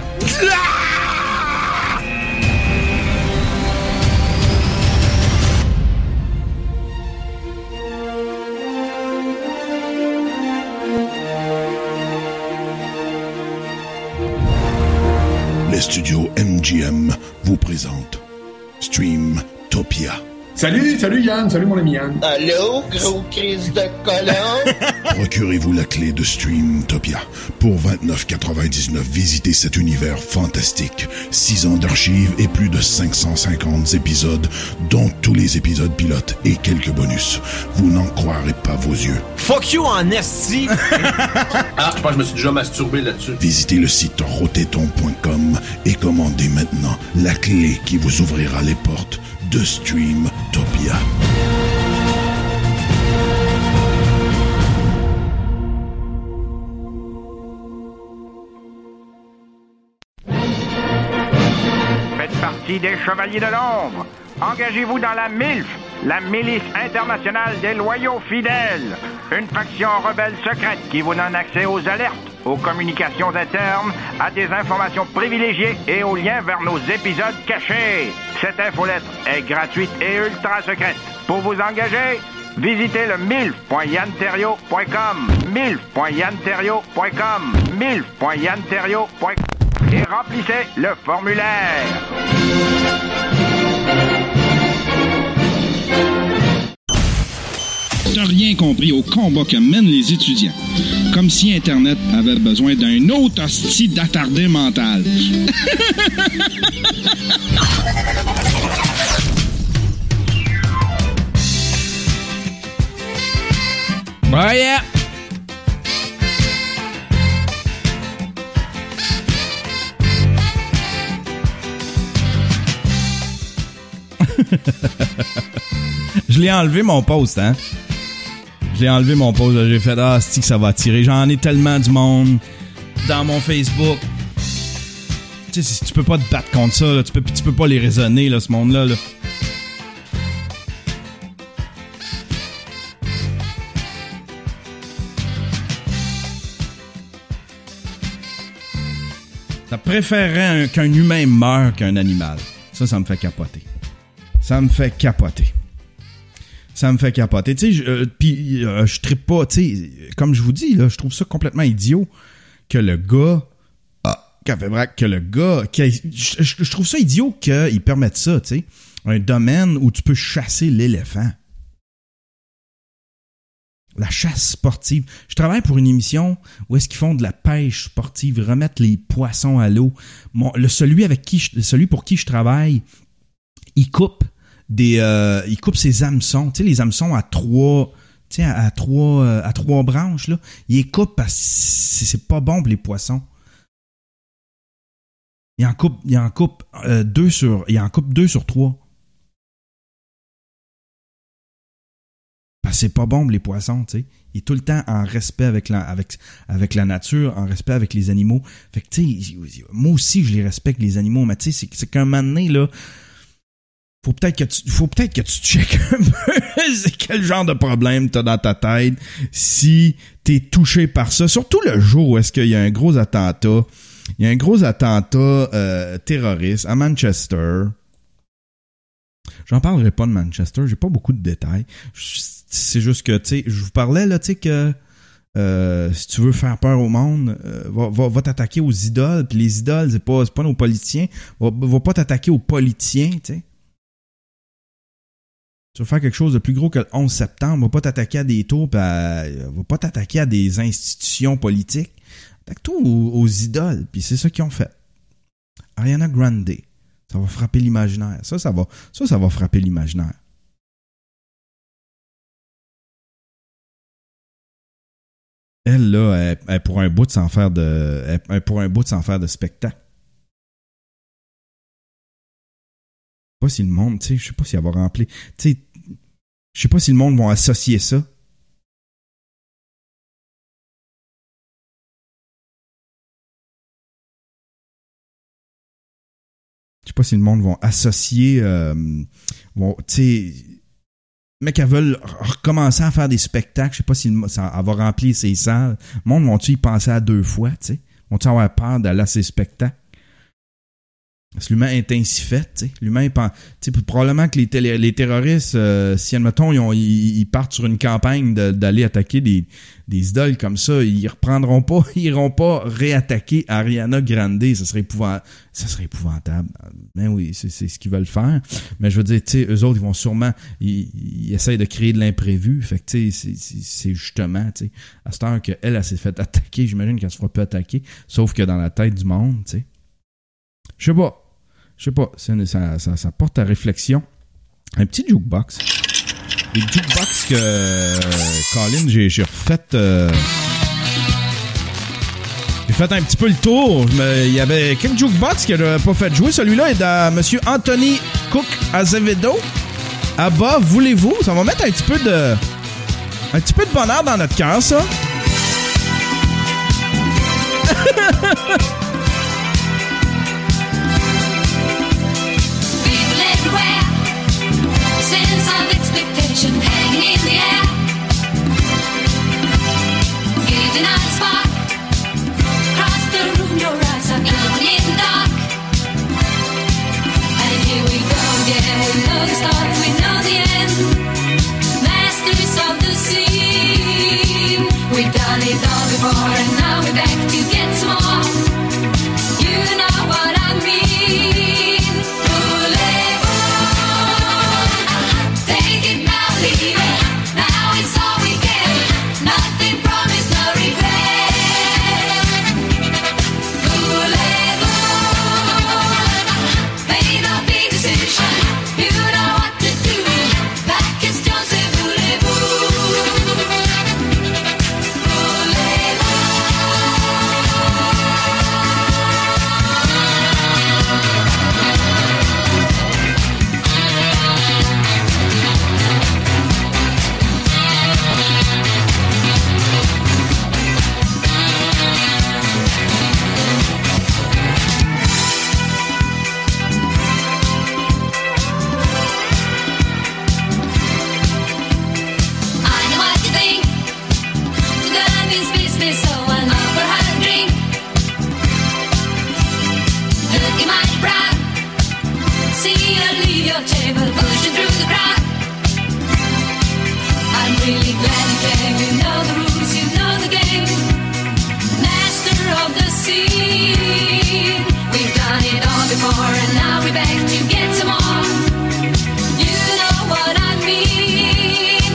Les studios MGM vous présentent Streamtopia. Salut Yann, salut mon ami Yann. Allô, gros crise de colon. Procurez-vous la clé de Streamtopia. Pour 29,99, visitez cet univers fantastique. 6 ans d'archives et plus de 550 épisodes, dont tous les épisodes pilotes et quelques bonus. Vous n'en croirez pas vos yeux. Fuck you en esti. Ah, je pense que je me suis déjà masturbé là-dessus. Visitez le site rotéton.com et commandez maintenant la clé qui vous ouvrira les portes de Streamtopia. Faites partie des Chevaliers de l'Ombre. Engagez-vous dans la MILF, la Milice internationale des loyaux fidèles. Une faction rebelle secrète qui vous donne accès aux alertes, aux communications internes, à des informations privilégiées et aux liens vers nos épisodes cachés. Cette infolettre est gratuite et ultra secrète. Pour vous engager, visitez le milf.yanterrio.com, milf.yanterrio.com, milf.yanterrio.com et remplissez le formulaire. T'as rien compris au combat que mènent les étudiants. Comme si Internet avait besoin d'un autre hostie d'attardé mental. Oh yeah! Je l'ai enlevé mon post, hein? J'ai enlevé mon post, j'ai fait c'est que ça va tirer. J'en ai tellement du monde dans mon Facebook. Tu sais, tu peux pas te battre contre ça, là. Tu peux pas les raisonner, là, ce monde-là, là. Ça préférerait qu'un humain meure qu'un animal. Ça me fait capoter. Ça me fait capoter. Tu sais, je trippe pas, tu sais, comme je vous dis, là, je trouve ça complètement idiot que le gars, je trouve ça idiot qu'ils permettent ça, tu sais, un domaine où tu peux chasser l'éléphant. La chasse sportive. Je travaille pour une émission où est-ce qu'ils font de la pêche sportive, remettre les poissons à l'eau. Celui pour qui je travaille, il coupe ses hameçons, tu sais, les hameçons à trois branches, là. Il les coupe parce que c'est pas bon pour les poissons. Il en coupe 2 sur 3. Parce que c'est pas bon pour les poissons, tu sais. Il est tout le temps en respect avec la nature, en respect avec les animaux. Fait que, tu sais, moi aussi, je les respecte, les animaux, mais tu sais, c'est qu'un moment donné, là, faut peut-être que tu checkes un peu quel genre de problème t'as dans ta tête si t'es touché par ça. Surtout le jour où est-ce qu'il y a un gros attentat. Il y a un gros attentat terroriste à Manchester. J'en parlerai pas de Manchester, j'ai pas beaucoup de détails. C'est juste que, tu sais, je vous parlais, là, tu sais, que si tu veux faire peur au monde, va t'attaquer aux idoles. Puis les idoles, c'est pas nos politiciens. Va pas t'attaquer aux politiciens, tu sais. Tu veux faire quelque chose de plus gros que le 11 septembre, va pas t'attaquer à des tours, va pas t'attaquer à des institutions politiques. Attaque-toi aux idoles, puis c'est ça qu'ils ont fait. Ariana Grande, ça va frapper l'imaginaire. Ça va frapper l'imaginaire. Elle, là, elle pour un bout sans faire de spectacle. Je sais pas si le monde, tu sais, je sais pas si elle va remplir. Tu sais, je sais pas si le monde va associer ça. Je sais pas si le monde va associer, tu sais, mais qu'elles veulent recommencer à faire des spectacles. Je sais pas si elle va remplir ses salles. Le monde vont-tu y penser à 2 fois, tu sais? Vont-tu avoir peur d'aller à ces spectacles? Parce que l'humain est ainsi fait, tu sais. L'humain pense, tu sais, probablement que les terroristes, si admettons ils partent sur une campagne d'aller attaquer des idoles comme ça, ils iront pas réattaquer Ariana Grande, ça serait épouvantable. Ben oui, c'est ce qu'ils veulent faire. Mais je veux dire, tu sais, eux autres, ils vont sûrement, ils essayent de créer de l'imprévu. Fait que tu sais, c'est justement, tu sais, à cette heure qu'elle s'est fait attaquer, j'imagine qu'elle se fera pas attaquer, sauf que dans la tête du monde, tu sais. Je sais pas, ça porte à réflexion. Un petit jukebox. Des jukebox que, Colin, j'ai refait... J'ai fait un petit peu le tour. Il y avait quelques jukebox qui n'avaient pas fait jouer. Celui-là est de Monsieur Anthony Cook Azevedo. À bas, voulez-vous? Ça va mettre un petit peu de bonheur dans notre cœur, ça. Hanging in the air, giving out a spark, start, we know the end. Masters of the scene. We've done it all before and now we're back to get some more. You know what I mean. Voulez-vous? Take it now, leave it. Now it's all we get. Nothing promised, no regret. Voulez-vous? Made a big decision. You know what to do. Back is just a voulez-vous. I know what you think. Done this business, so I'll offer her a drink. Looking mighty proud. See you leave your table, pushing through the crowd. I'm really glad you came. You know the rules, you know the game. Master of the scene. We've done it all before, and now we're back to get some more. You know what I mean.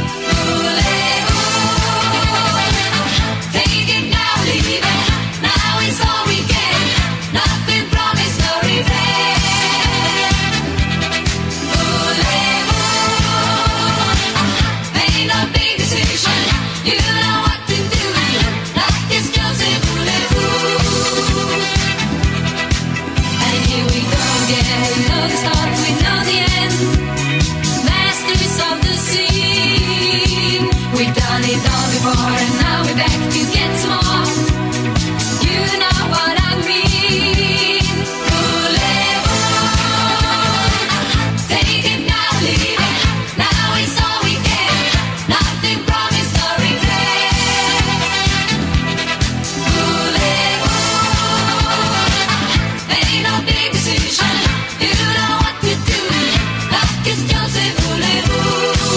Voulez-vous? Take it now, leave it. Now it's all we get. Nothing promised, no regret. Voulez-vous? Made a big decision. You know what to do. Like it's just a voulez-vous. And here we go again. We know the start, we know the end. Masters of the scene. We've done it all before and now we're back to get some more. You know what I mean. Voulez-vous? Take it now, leave it. Now it's all we get. Nothing promised, no regret. Voulez-vous? Made a big decision. You know what to do. Like it's just a voulez-vous.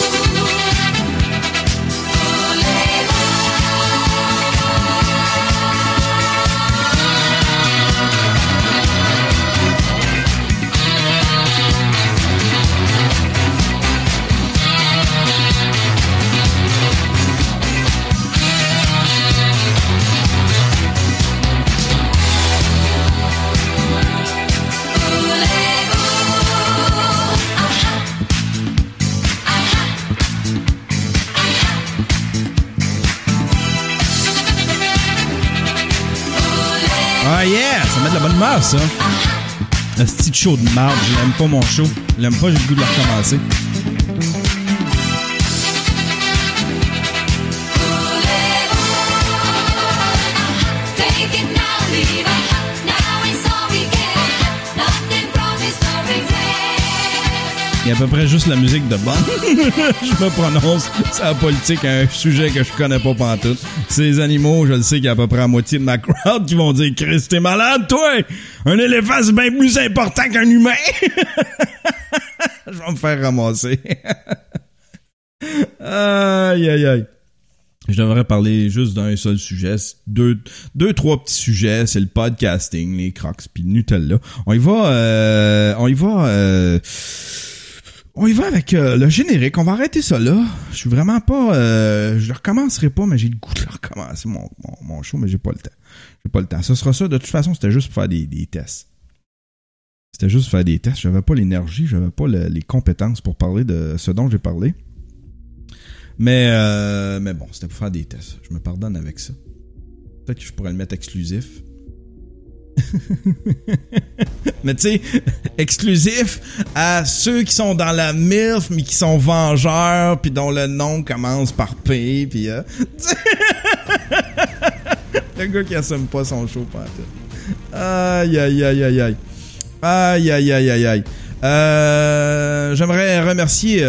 Ah yeah, ça met de la bonne humeur, ça. Un petit show de marde, je l'aime pas mon show. Je l'aime pas, j'ai le goût de le recommencer. Take it now, leave it. Now it's all we get. Nothing promised, no regret. Il y a à peu près juste la musique de bande. Je me prononce, c'est la politique, un sujet que je connais pas pantoute. Ces animaux, je le sais qu'il y a à peu près la moitié de ma crowd qui vont dire « Chris, t'es malade, toi! Un éléphant, c'est bien plus important qu'un humain! » Je vais me faire ramasser. Aïe, aïe, aïe. Je devrais parler juste d'un seul sujet. Deux, trois petits sujets. C'est le podcasting, les Crocs pis le Nutella. On y va avec le générique. On va arrêter ça là. Je suis vraiment pas... je le recommencerai pas, mais j'ai le goût de le recommencer, mon show, mais j'ai pas le temps. Ce sera ça. De toute façon, c'était juste pour faire des tests. C'était juste pour faire des tests. J'avais pas l'énergie, j'avais pas les compétences pour parler de ce dont j'ai parlé. Mais bon, c'était pour faire des tests. Je me pardonne avec ça. Peut-être que je pourrais le mettre exclusif. Mais tu sais, exclusif à ceux qui sont dans la MILF mais qui sont vengeurs puis dont le nom commence par P puis le gars qui assume pas son show pas tout. Aïe aïe aïe aïe aïe. Aïe aïe aïe aïe aïe. J'aimerais remercier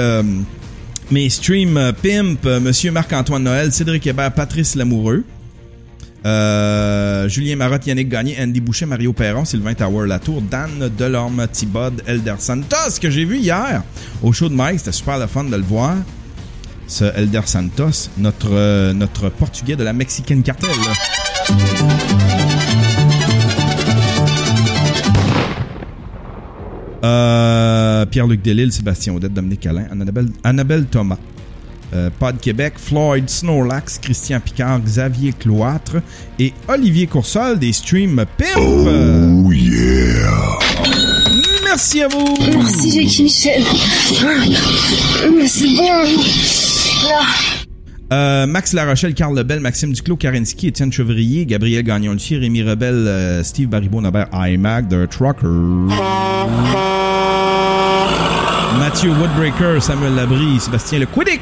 mes stream pimp, Monsieur Marc-Antoine Noël, Cédric Hébert, Patrice Lamoureux. Julien Marotte, Yannick Gagné, Andy Boucher, Mario Perron, Sylvain Tower Latour, Dan Delorme, Thibod, Elder Santos, que j'ai vu hier au show de Mike. C'était super le fun de le voir. Ce Elder Santos, notre portugais de la Mexican Cartel. Pierre-Luc Delisle, Sébastien Audette, Dominique Alain, Annabelle Thomas, Pod Québec, Floyd Snorlax, Christian Picard, Xavier Cloître et Olivier Coursol des Stream Pimp. Oh yeah! Merci à vous! Merci Jackie Michel. C'est bon. Là. Max Larochelle, Carl Lebel, Maxime Duclos, Karenski, Étienne Chevrier, Gabriel Gagnon-Lucier, Rémi Rebelle, Steve Baribeau-Nobert, iMac, The Trucker, Mathieu Woodbreaker, Samuel Labrie, Sébastien Le Quidic,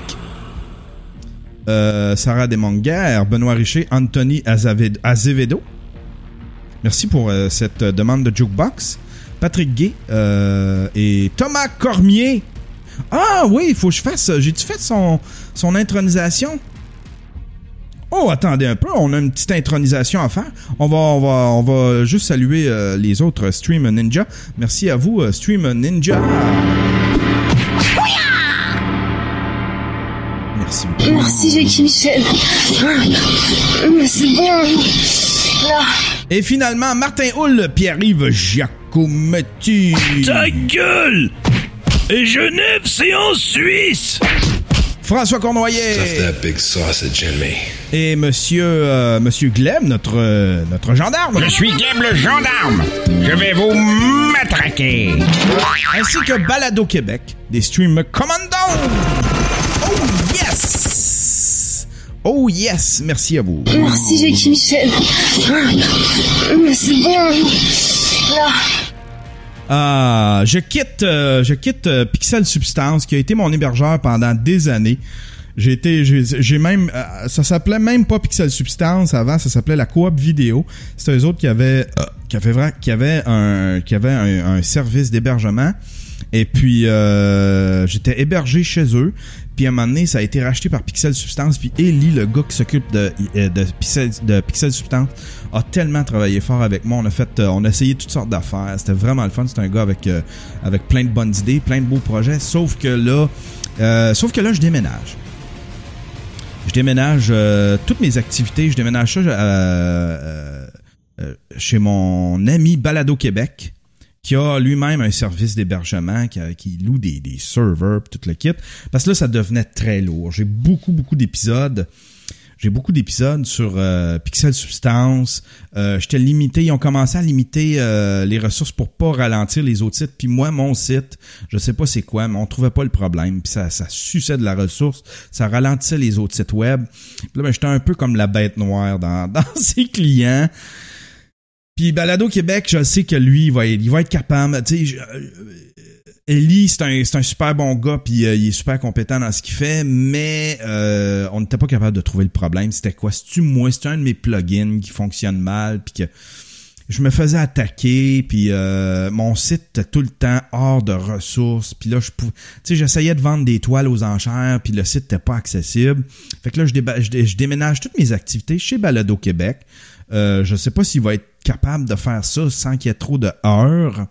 Sarah Desmonguer, Benoît Richer, Anthony Azevedo. Merci pour cette demande de Jukebox. Patrick Gay et Thomas Cormier. Ah oui, il faut que je fasse... J'ai-tu fait son intronisation? Oh, attendez un peu, on a une petite intronisation à faire. On va juste saluer les autres Stream Ninja. Merci à vous, Stream Ninja. Merci beaucoup. Merci Jackie Michel. C'est bon. Là. Et finalement, Martin Hull, Pierre-Yves Giacometti. Ta gueule! Et Genève, c'est en Suisse! François Cournoyer. Et Monsieur Gleb, notre gendarme. Je suis Gleb le gendarme. Je vais vous matraquer. Ainsi que Balado Québec, des Stream Commando. Oh yes! Oh yes! Merci à vous. Merci Jackie Michel. C'est bon. Là. Je quitte Pixel Substance, qui a été mon hébergeur pendant des années. J'ai même, ça s'appelait même pas Pixel Substance avant, ça s'appelait la Coop Vidéo. C'était eux autres qui avaient un service d'hébergement. Et puis j'étais hébergé chez eux. Puis à un moment donné, ça a été racheté par Pixel Substance. Puis Eli, le gars qui s'occupe de Pixel Substance, a tellement travaillé fort avec moi. On a essayé toutes sortes d'affaires. C'était vraiment le fun. C'est un gars avec plein de bonnes idées, plein de beaux projets. Sauf que là, je déménage. Je déménage toutes mes activités. Je déménage ça chez mon ami Balado Québec, qui a lui-même un service d'hébergement, qui loue des serveurs pis tout le kit. Parce que là, ça devenait très lourd. J'ai beaucoup d'épisodes. J'ai beaucoup d'épisodes sur Pixel Substance. J'étais limité. Ils ont commencé à limiter les ressources pour pas ralentir les autres sites. Puis moi, mon site, je sais pas c'est quoi, mais on trouvait pas le problème. Puis ça suçait de la ressource. Ça ralentissait les autres sites web. Puis là, j'étais un peu comme la bête noire dans ses clients. Puis Balado Québec, je sais que lui, il va être capable. Tu sais, Eli, c'est un super bon gars, puis il est super compétent dans ce qu'il fait, mais on n'était pas capable de trouver le problème. C'était quoi? C'était un de mes plugins qui fonctionne mal, puis que je me faisais attaquer, puis mon site était tout le temps hors de ressources, puis là, j'essayais de vendre des toiles aux enchères, puis le site n'était pas accessible. Fait que là, je déménage toutes mes activités chez Balado Québec. Je sais pas s'il va être capable de faire ça sans qu'il y ait trop de heures.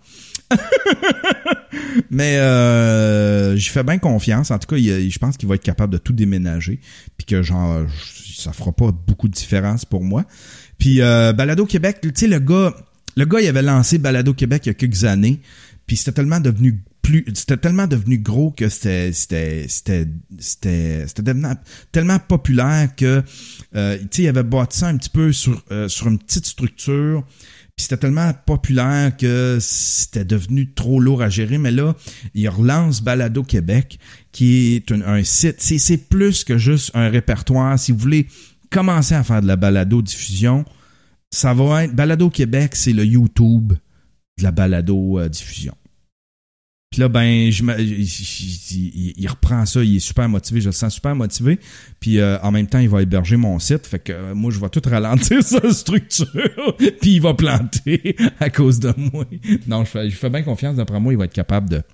Mais j'y fais bien confiance. En tout cas, je pense qu'il va être capable de tout déménager. Puis que ça fera pas beaucoup de différence pour moi. Puis Balado Québec, tu sais, le gars, il avait lancé Balado Québec il y a quelques années. Puis c'était tellement devenu gros que c'était tellement populaire que tu sais, il avait bâti ça un petit peu sur une petite structure. Puis c'était tellement populaire que c'était devenu trop lourd à gérer. Mais là, il relance Balado Québec, qui est un site. C'est plus que juste un répertoire. Si vous voulez commencer à faire de la balado-diffusion, ça va être... Balado Québec, c'est le YouTube de la balado-diffusion. Puis là, ben, il reprend ça, il est super motivé, je le sens super motivé. Puis en même temps, il va héberger mon site, fait que moi, je vais tout ralentir sa structure, puis il va planter à cause de moi. Non, je fais bien confiance, d'après moi, il va être capable de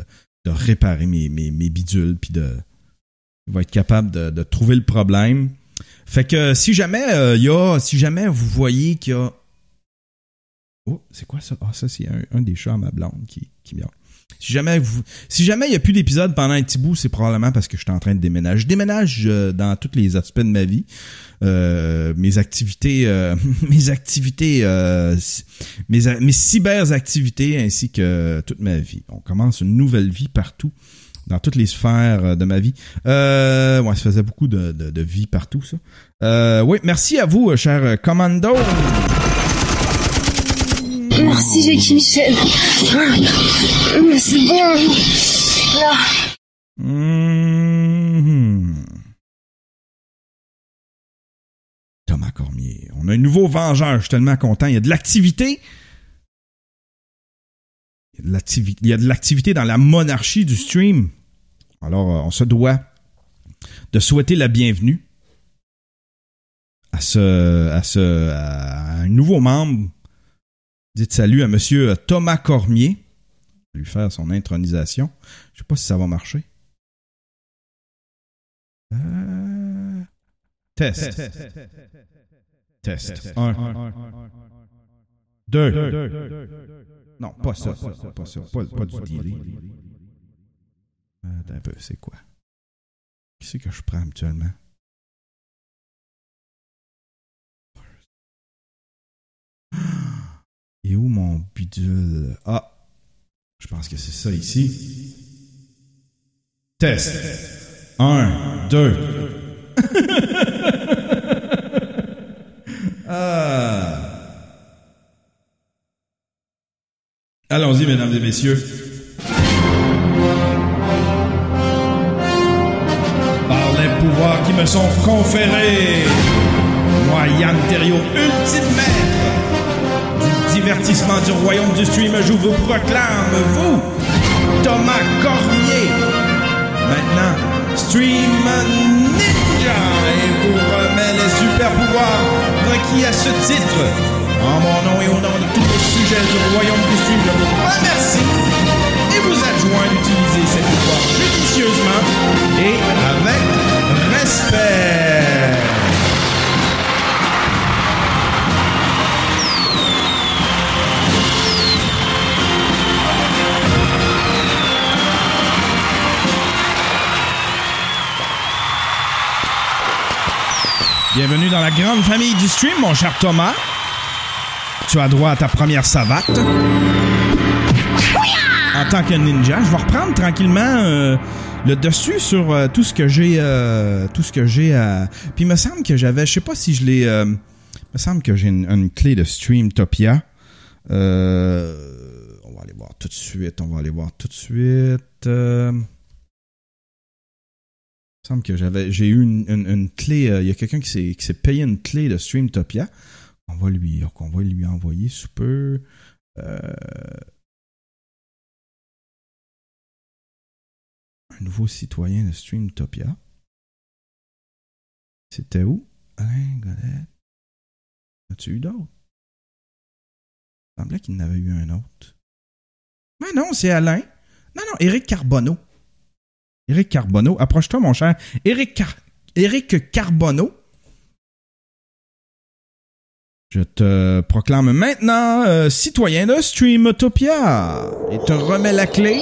réparer mes bidules, puis il va être capable de trouver le problème. Fait que si jamais vous voyez qu'il y a... Oh, c'est quoi ça? Ah, ça, c'est un des chats à ma blonde qui miaule. Si jamais il n'y a plus d'épisodes pendant un petit bout, c'est probablement parce que je suis en train de déménager. Je déménage dans tous les aspects de ma vie. Mes cyber-activités ainsi que toute ma vie. On commence une nouvelle vie partout, dans toutes les sphères de ma vie. Ça faisait beaucoup de vie partout, ça. Oui, merci à vous, cher Commando. Merci, Jackie Michel. C'est bon. Là. Thomas Cormier. On a un nouveau vengeur. Je suis tellement content. Il y a de l'activité. Il y a de l'activité dans la monarchie du stream. Alors, on se doit de souhaiter la bienvenue à un nouveau membre. Dites salut à monsieur Thomas Cormier. Je vais lui faire son intronisation. Je sais pas si ça va marcher. Test. 1. 2. Non, pas ça. Pas du delay. Attends un peu, c'est quoi? Qu'est-ce que je prends habituellement? Et où mon bidule? Ah! Je pense que c'est ça ici. Test. 1, 2. Allons-y, mesdames et messieurs. Par les pouvoirs qui me sont conférés, moi, Yann Terriot, ultime maître du divertissement du royaume du stream, je vous proclame, vous, Thomas Cormier, maintenant Stream Ninja, et vous remet les super pouvoirs requis à ce titre. En mon nom et au nom de tous les sujets du royaume du stream, je vous remercie et vous adjoins d'utiliser ces pouvoirs judicieusement et avec respect. Bienvenue dans la grande famille du stream, mon cher Thomas. Tu as droit à ta première savate. En tant que ninja, je vais reprendre tranquillement le dessus sur tout ce que j'ai à... Puis il me semble que j'avais... Je sais pas si je l'ai... il me semble que j'ai une clé de Streamtopia. On va aller voir tout de suite. Il me semble que j'ai eu une clé. Il y a quelqu'un qui s'est payé une clé de Streamtopia. On va lui envoyer sous peu. Un nouveau citoyen de Streamtopia. C'était où? Alain Godette. As-tu eu d'autres? Il semblait qu'il en avait eu un autre. Mais non, c'est Alain. Non, Éric Carbonneau. Éric Carbonneau. Approche-toi, mon cher. Éric Carbonneau. Je te proclame maintenant citoyen de Streamtopia et te remets la clé.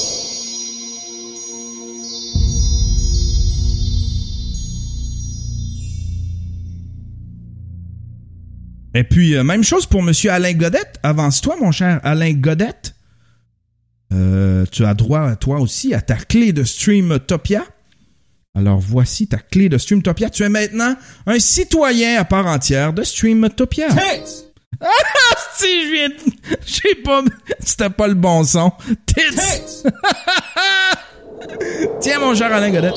Et puis, même chose pour monsieur Alain Godette. Avance-toi, mon cher Alain Godette. Tu as droit, toi aussi, à ta clé de Streamtopia. Alors, voici ta clé de Streamtopia. Tu es maintenant un citoyen à part entière de Streamtopia. Tits! Ah, si, j'ai pas... C'était pas le bon son. Tits! Tiens, mon cher Alain Godette.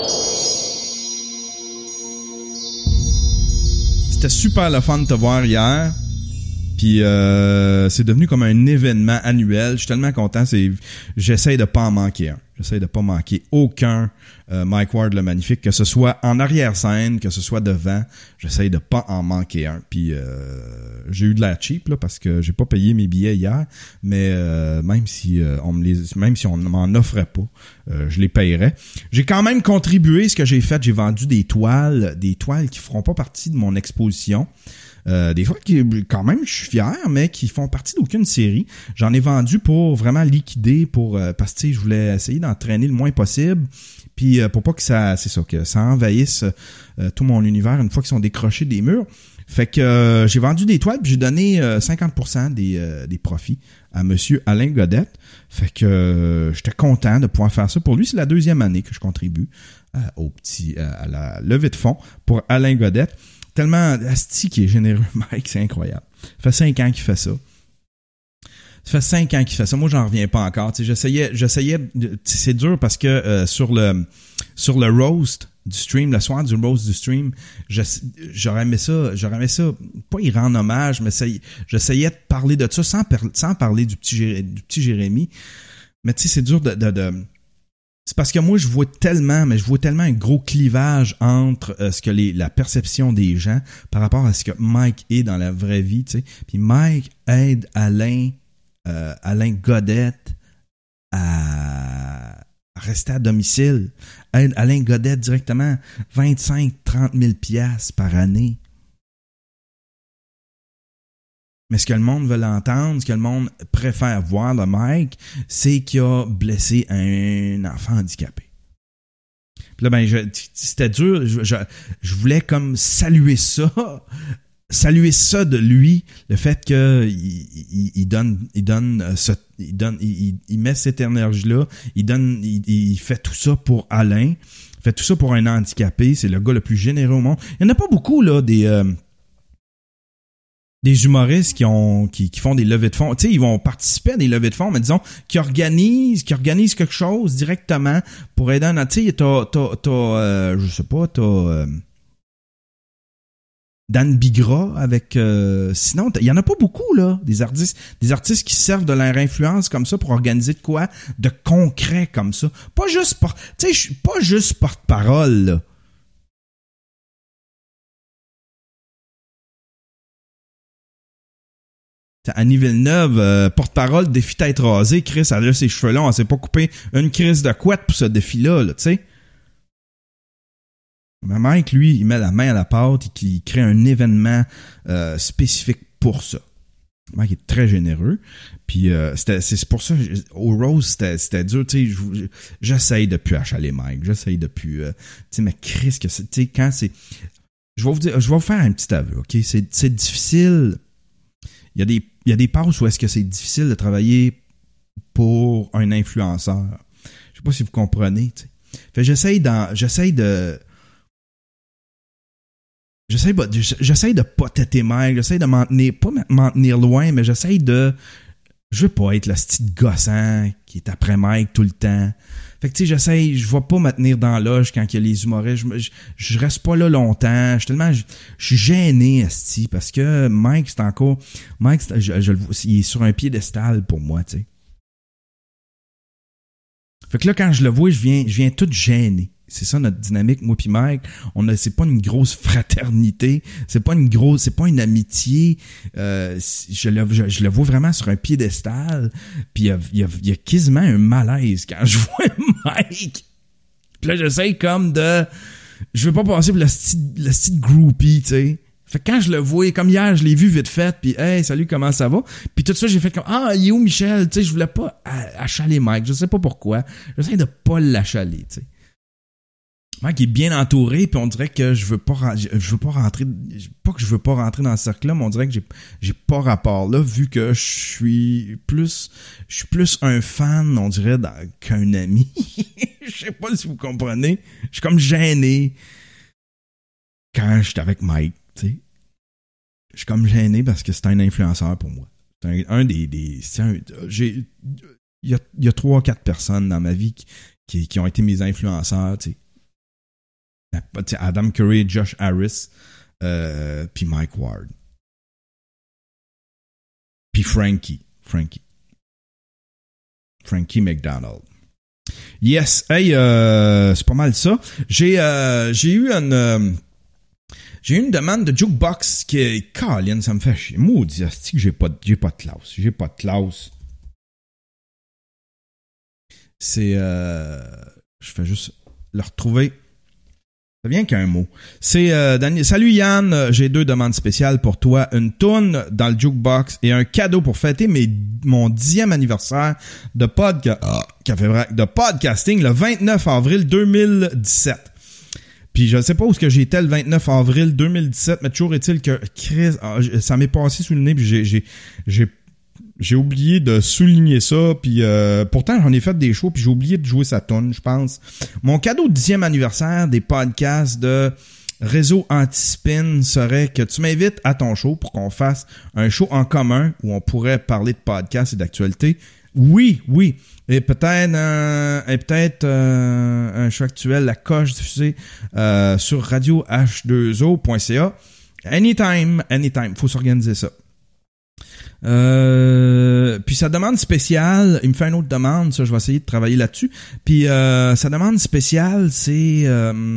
C'était super le fun de te voir hier. Puis c'est devenu comme un événement annuel. Je suis tellement content. J'essaye de pas en manquer un. J'essaie de pas manquer aucun Mike Ward le Magnifique, que ce soit en arrière-scène, que ce soit devant. J'essaie de pas en manquer un. Puis j'ai eu de l'air cheap là parce que j'ai pas payé mes billets hier, mais même si on ne m'en offrait pas, je les payerais. J'ai quand même contribué. Ce que j'ai fait, j'ai vendu des toiles qui feront pas partie de mon exposition. Des fois qui quand même je suis fier, mais qui font partie d'aucune série. J'en ai vendu pour vraiment liquider, parce que je voulais essayer d'entraîner le moins possible, puis pour pas que ça envahisse tout mon univers une fois qu'ils sont décrochés des murs. Fait que j'ai vendu des toiles, puis j'ai donné 50% des profits à monsieur Alain Godette. Fait que j'étais content de pouvoir faire ça. Pour lui, c'est la 2e année que je contribue à la levée de fonds pour Alain Godette. Tellement asti qui est généreux, Mike, c'est incroyable. Ça fait 5 ans qu'il fait ça. Moi, j'en reviens pas encore. Tu sais, j'essayais. C'est dur parce que sur le roast du stream, le soir du roast du stream, j'aurais aimé ça, pas y rendre hommage, mais j'essayais de parler de ça sans parler du petit Jérémy. Mais tu sais, c'est dur de c'est parce que moi, je vois tellement un gros clivage entre la perception des gens par rapport à ce que Mike est dans la vraie vie, tu sais. Puis Mike aide Alain Godette à rester à domicile. Aide Alain Godette directement 25-30 000 piastres par année. Mais ce que le monde veut l'entendre, ce que le monde préfère voir de Mike, c'est qu'il a blessé un enfant handicapé. Puis là, c'était dur. Je voulais comme saluer ça de lui, le fait que il met cette énergie-là, il fait tout ça pour Alain, fait tout ça pour un handicapé. C'est le gars le plus généreux au monde. Il n'y en a pas beaucoup là des humoristes qui font des levées de fonds. Tu sais, ils vont participer à des levées de fonds, mais disons, qui organisent quelque chose directement pour aider un... Tu sais, t'as Dan Bigra avec... sinon, il y en a pas beaucoup, là, des artistes qui servent de leur influence comme ça pour organiser de quoi de concret comme ça. Pas juste porte-parole, là. Annie Villeneuve, porte-parole, défi tête rasée, Chris, elle a ses cheveux longs, elle s'est pas coupé une crise de couette pour ce défi-là, tu sais. Mais Mike, lui, il met la main à la pâte et il crée un événement spécifique pour ça. Mike est très généreux. Puis c'est pour ça, au Rose, c'était dur, tu sais, j'essaye de plus achaler Mike, j'essaye de plus... tu sais, mais Chris, que c'est, tu sais, quand c'est... Je vais vous faire un petit aveu, OK? C'est difficile... Il y a des passes où est-ce que c'est difficile de travailler pour un influenceur. Je sais pas si vous comprenez, tu sais. Fait j'essaye de pas têter Mike, j'essaye de m'en tenir loin, mais je veux pas être le style gossant qui est après Mike tout le temps. Fait que tu sais, je vais pas me tenir dans la loge quand il y a les humoristes, je reste pas là longtemps, je suis gêné asti parce que Mike il est sur un piédestal pour moi, tu sais. Fait que là quand je le vois, je viens tout gêné. C'est ça notre dynamique, moi pis Mike. C'est pas une grosse fraternité, c'est pas une amitié. Je le vois vraiment sur un piédestal. Puis il y a quasiment un malaise quand je vois Mike. Puis là, j'essaye comme je veux pas passer pour le style groupie, tu sais. Fait que quand je le vois, comme hier, je l'ai vu vite fait, puis hey, salut, comment ça va? Puis tout ça, j'ai fait comme il est où Michel? Tu sais, je voulais pas achaler Mike, je sais pas pourquoi. J'essaie de pas l'achaler, tu sais. Mike est bien entouré, puis on dirait que je veux pas rentrer dans ce cercle-là, mais on dirait que j'ai pas rapport là, vu que je suis plus un fan, on dirait, qu'un ami. Je sais pas si vous comprenez. Je suis comme gêné quand je suis avec Mike, tu sais. Je suis comme gêné parce que c'est un influenceur pour moi. C'est il y a 3-4 personnes dans ma vie qui ont été mes influenceurs, tu sais. Adam Curry, Josh Harris, puis Mike Ward. Puis Frankie McDonald. Yes. Hey, c'est pas mal ça. J'ai eu une demande de Jukebox qui est... Colin, ça me fait chier. Maudit, c'est que j'ai pas de classe. J'ai pas de classe. C'est... je fais juste le retrouver. Ça vient qu'un mot. C'est Daniel. Salut Yann, j'ai 2 demandes spéciales pour toi. Une toune dans le Jukebox et un cadeau pour fêter mon 10e anniversaire de podcasting le 29 avril 2017. Puis je ne sais pas où est-ce que j'étais le 29 avril 2017, mais toujours est-il que Chris, ça m'est passé sous le nez, puis j'ai oublié de souligner ça, puis pourtant j'en ai fait des shows, puis j'ai oublié de jouer sa toune, je pense. Mon cadeau de 10e anniversaire des podcasts de Réseau Anti-Spin serait que tu m'invites à ton show pour qu'on fasse un show en commun où on pourrait parler de podcasts et d'actualité. Oui. Et peut-être un show actuel, La Coche diffusée sur radioh2o.ca. Anytime. Faut s'organiser ça. Puis sa demande spéciale, il me fait une autre demande, ça je vais essayer de travailler là-dessus. Puis sa demande spéciale, c'est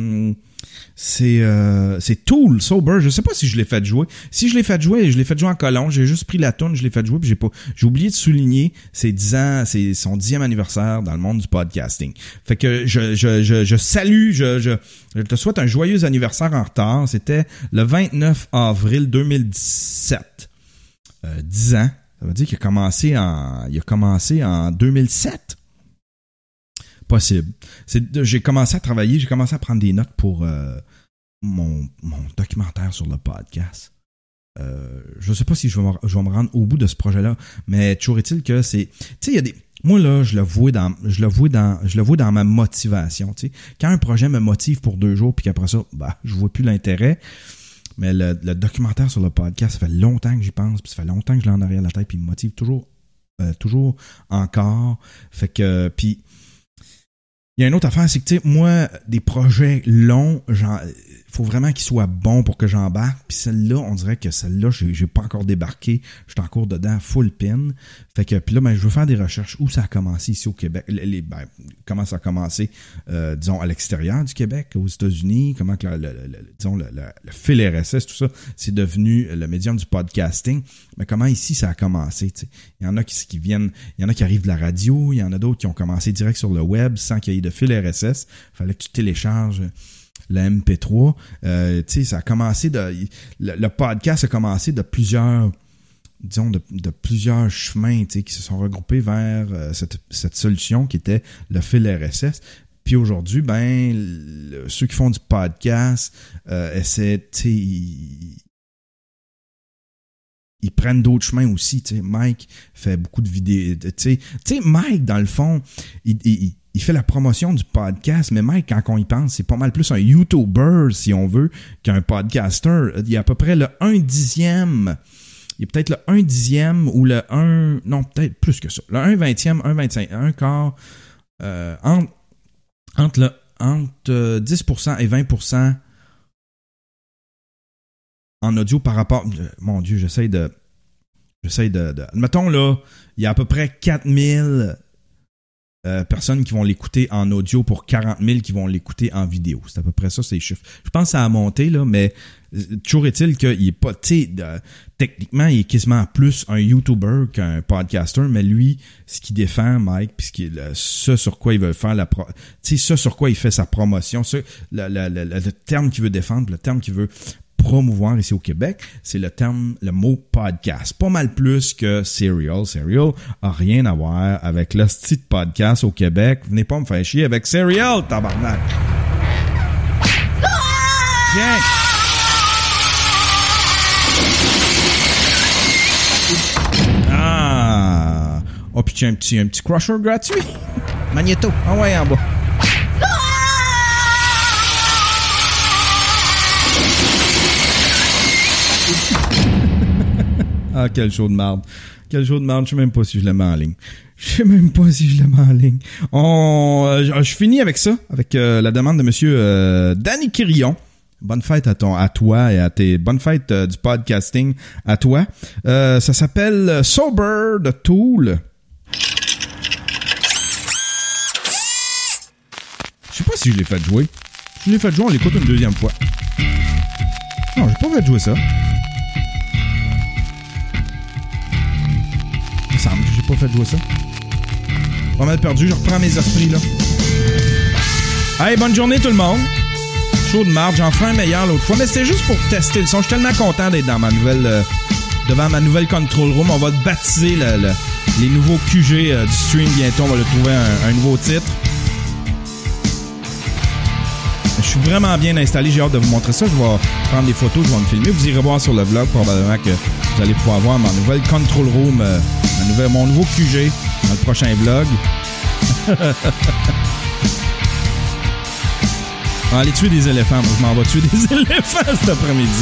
Tool, Sober. Je sais pas si je l'ai fait jouer. Si je l'ai fait jouer en colon. J'ai juste pris la toune, je l'ai fait jouer, puis j'ai oublié de souligner ses 10 ans, c'est son 10e anniversaire dans le monde du podcasting. Fait que je salue, je te souhaite un joyeux anniversaire en retard. C'était le 29 avril 2017. 10 ans. Ça veut dire qu'il a commencé en 2007. Possible. J'ai commencé à travailler, j'ai commencé à prendre des notes pour mon documentaire sur le podcast. Je sais pas si je vais me rendre au bout de ce projet-là, mais toujours est-il que c'est... Tu sais, il y a des... Moi, là, je le vois dans ma motivation, tu sais. Quand un projet me motive pour 2 jours, puis qu'après ça, je vois plus l'intérêt. Mais le documentaire sur le podcast, ça fait longtemps que j'y pense, puis ça fait longtemps que je l'ai en arrière de la tête, puis il me motive toujours encore. Fait que, puis il y a une autre affaire, c'est que, tu sais, moi, des projets longs, faut vraiment qu'ils soient bons pour que j'embarque. Puis celle-là, on dirait que celle-là, j'ai pas encore débarqué. Je suis encore dedans, full pin. Fait que, puis là, je veux faire des recherches où ça a commencé ici au Québec. Comment ça a commencé, disons, à l'extérieur du Québec, aux États-Unis. Comment que le fil RSS, tout ça, c'est devenu le médium du podcasting. Mais comment ici ça a commencé, tu sais. Il y en a qui viennent, il y en a qui arrivent de la radio, il y en a d'autres qui ont commencé direct sur le web sans qu'il y ait de fil RSS. Fallait que tu télécharges le MP3. Tu sais, ça a commencé le podcast a commencé de plusieurs, disons, de plusieurs chemins, tu sais, qui se sont regroupés vers cette solution qui était le fil RSS. Puis aujourd'hui, ceux qui font du podcast essaient, tu sais, ils prennent d'autres chemins aussi, tu sais. Mike fait beaucoup de vidéos, tu sais, Mike, dans le fond, il fait la promotion du podcast, mais Mike, quand on y pense, c'est pas mal plus un YouTuber, si on veut, qu'un podcaster. Il y a à peu près le 1/10. Il y a peut-être le 1/10 ou le 1... Non, peut-être plus que ça. Le 1/20, 1/25, un quart... entre 10% et 20% en audio par rapport... Mon Dieu, j'essaie de... Admettons, là, il y a à peu près 4000... personnes qui vont l'écouter en audio pour 40 000 qui vont l'écouter en vidéo. C'est à peu près ça, ces chiffres. Je pense que ça a monté, là, mais toujours est-il qu'il est pas, tu sais, techniquement, il est quasiment plus un YouTuber qu'un podcaster, mais lui, ce qu'il défend, Mike, puis ce sur quoi il veut faire tu sais, ce sur quoi il fait sa promotion, le terme qu'il veut défendre, le terme qu'il veut promouvoir ici au Québec, c'est le mot podcast. Pas mal plus que Serial. Serial a rien à voir avec le style de podcast au Québec. Venez pas me faire chier avec Serial, tabarnak. Tiens! Ah! Oh, puis tiens, un petit crusher gratuit. Magnéto. Ah ouais, en bas. Ah, quel show de marde. Quel show de marde. Je sais même pas si je le mets en ligne. Je finis avec ça, avec la demande de monsieur Danny Quirion. Bonne fête à toi et à tes bonnes fêtes du podcasting à toi. Ça s'appelle Sober de Tool. si je l'ai fait jouer. Si je l'ai fait jouer, on l'écoute une deuxième fois. Non, j'ai pas fait jouer ça. Il me semble que j'ai pas fait jouer ça. Pas mal perdu, je reprends mes esprits, là. Hey, bonne journée tout le monde. Show de marde, j'en ferai un meilleur l'autre fois, mais c'était juste pour tester le son. Je suis tellement content d'être dans ma nouvelle... devant ma nouvelle control room. On va baptiser les nouveaux QG du stream bientôt. On va le trouver un nouveau titre. Je suis vraiment bien installé. J'ai hâte de vous montrer ça. Je vais prendre des photos, je vais me filmer. Vous irez voir sur le vlog. Probablement que vous allez pouvoir voir ma nouvelle control room, mon nouveau QG dans le prochain vlog. On va aller tuer des éléphants. Moi, je m'en vais tuer des éléphants cet après-midi.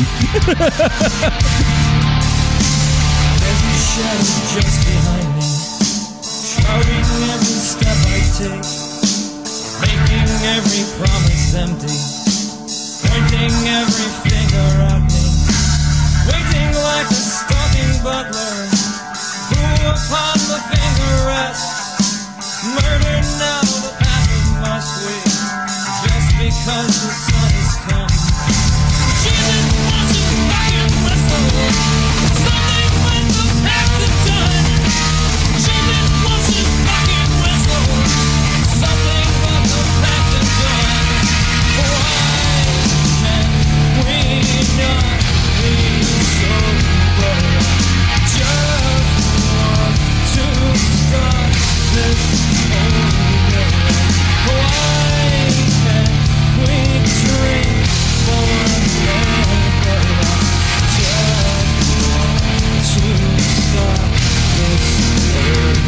Just behind me, shouting every step I take, making every promise empty, pointing every finger at me, waiting like a stalking butler, who upon the finger rests, murdered now the path of my sweet, just because the sun has come. She didn't want to fucking whistle, something with the past is done. She didn't want to fucking whistle, something but the past is done. Why can we not be sober? Just want to start this over. Why can't we dream forever? Just want to start this over.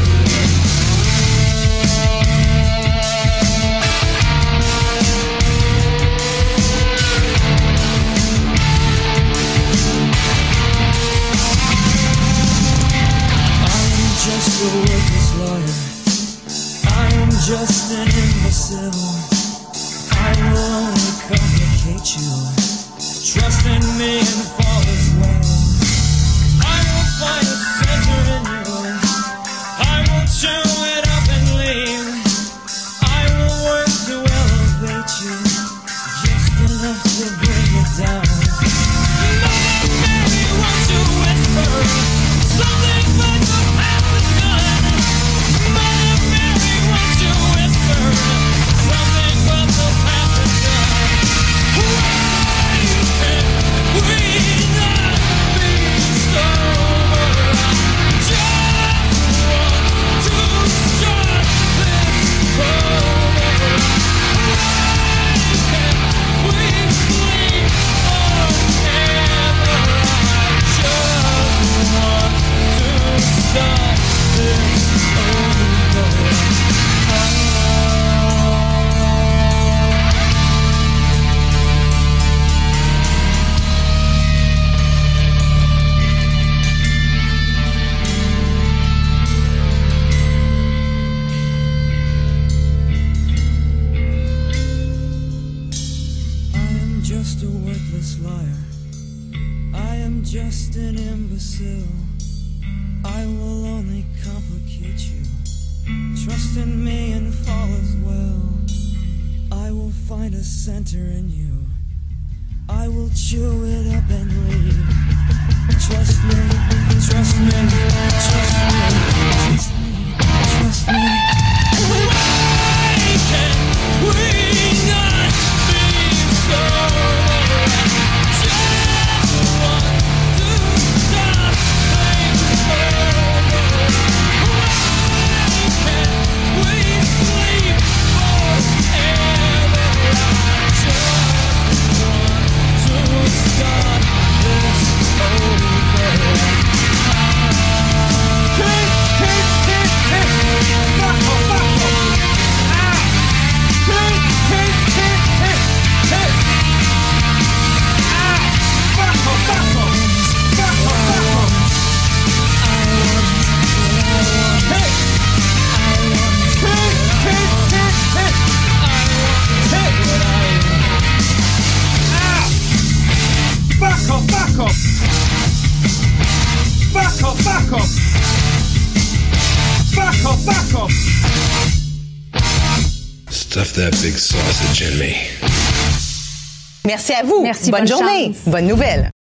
Just a worthless lawyer. I am just an imbecile. I will only complicate you. Trust in me and fall as well. I will find a center in you. I will chew it up and leave. I will work to elevate you, just enough to bring it down. Mother Mary, won't you whisper something but the past is done? Mother Mary, won't you whisper something but the past is done? Why can't we not be sober? Just want to start this over. Why can't we sleep forever? I just want to start this over. I am just a worthless liar. I am just an imbecile. I will only complicate you. Trust in me and fall as well. I will find a center in you. I will chew it up and leave. Trust me, trust me, trust me, trust me, trust me. Why can't we not be sober? Just want to stop things over. Why can't we sleep forever? I just want to start this over. Take, Stuff that big sausage in me. Merci à vous. Merci, bonne journée. chance. Bonne nouvelle.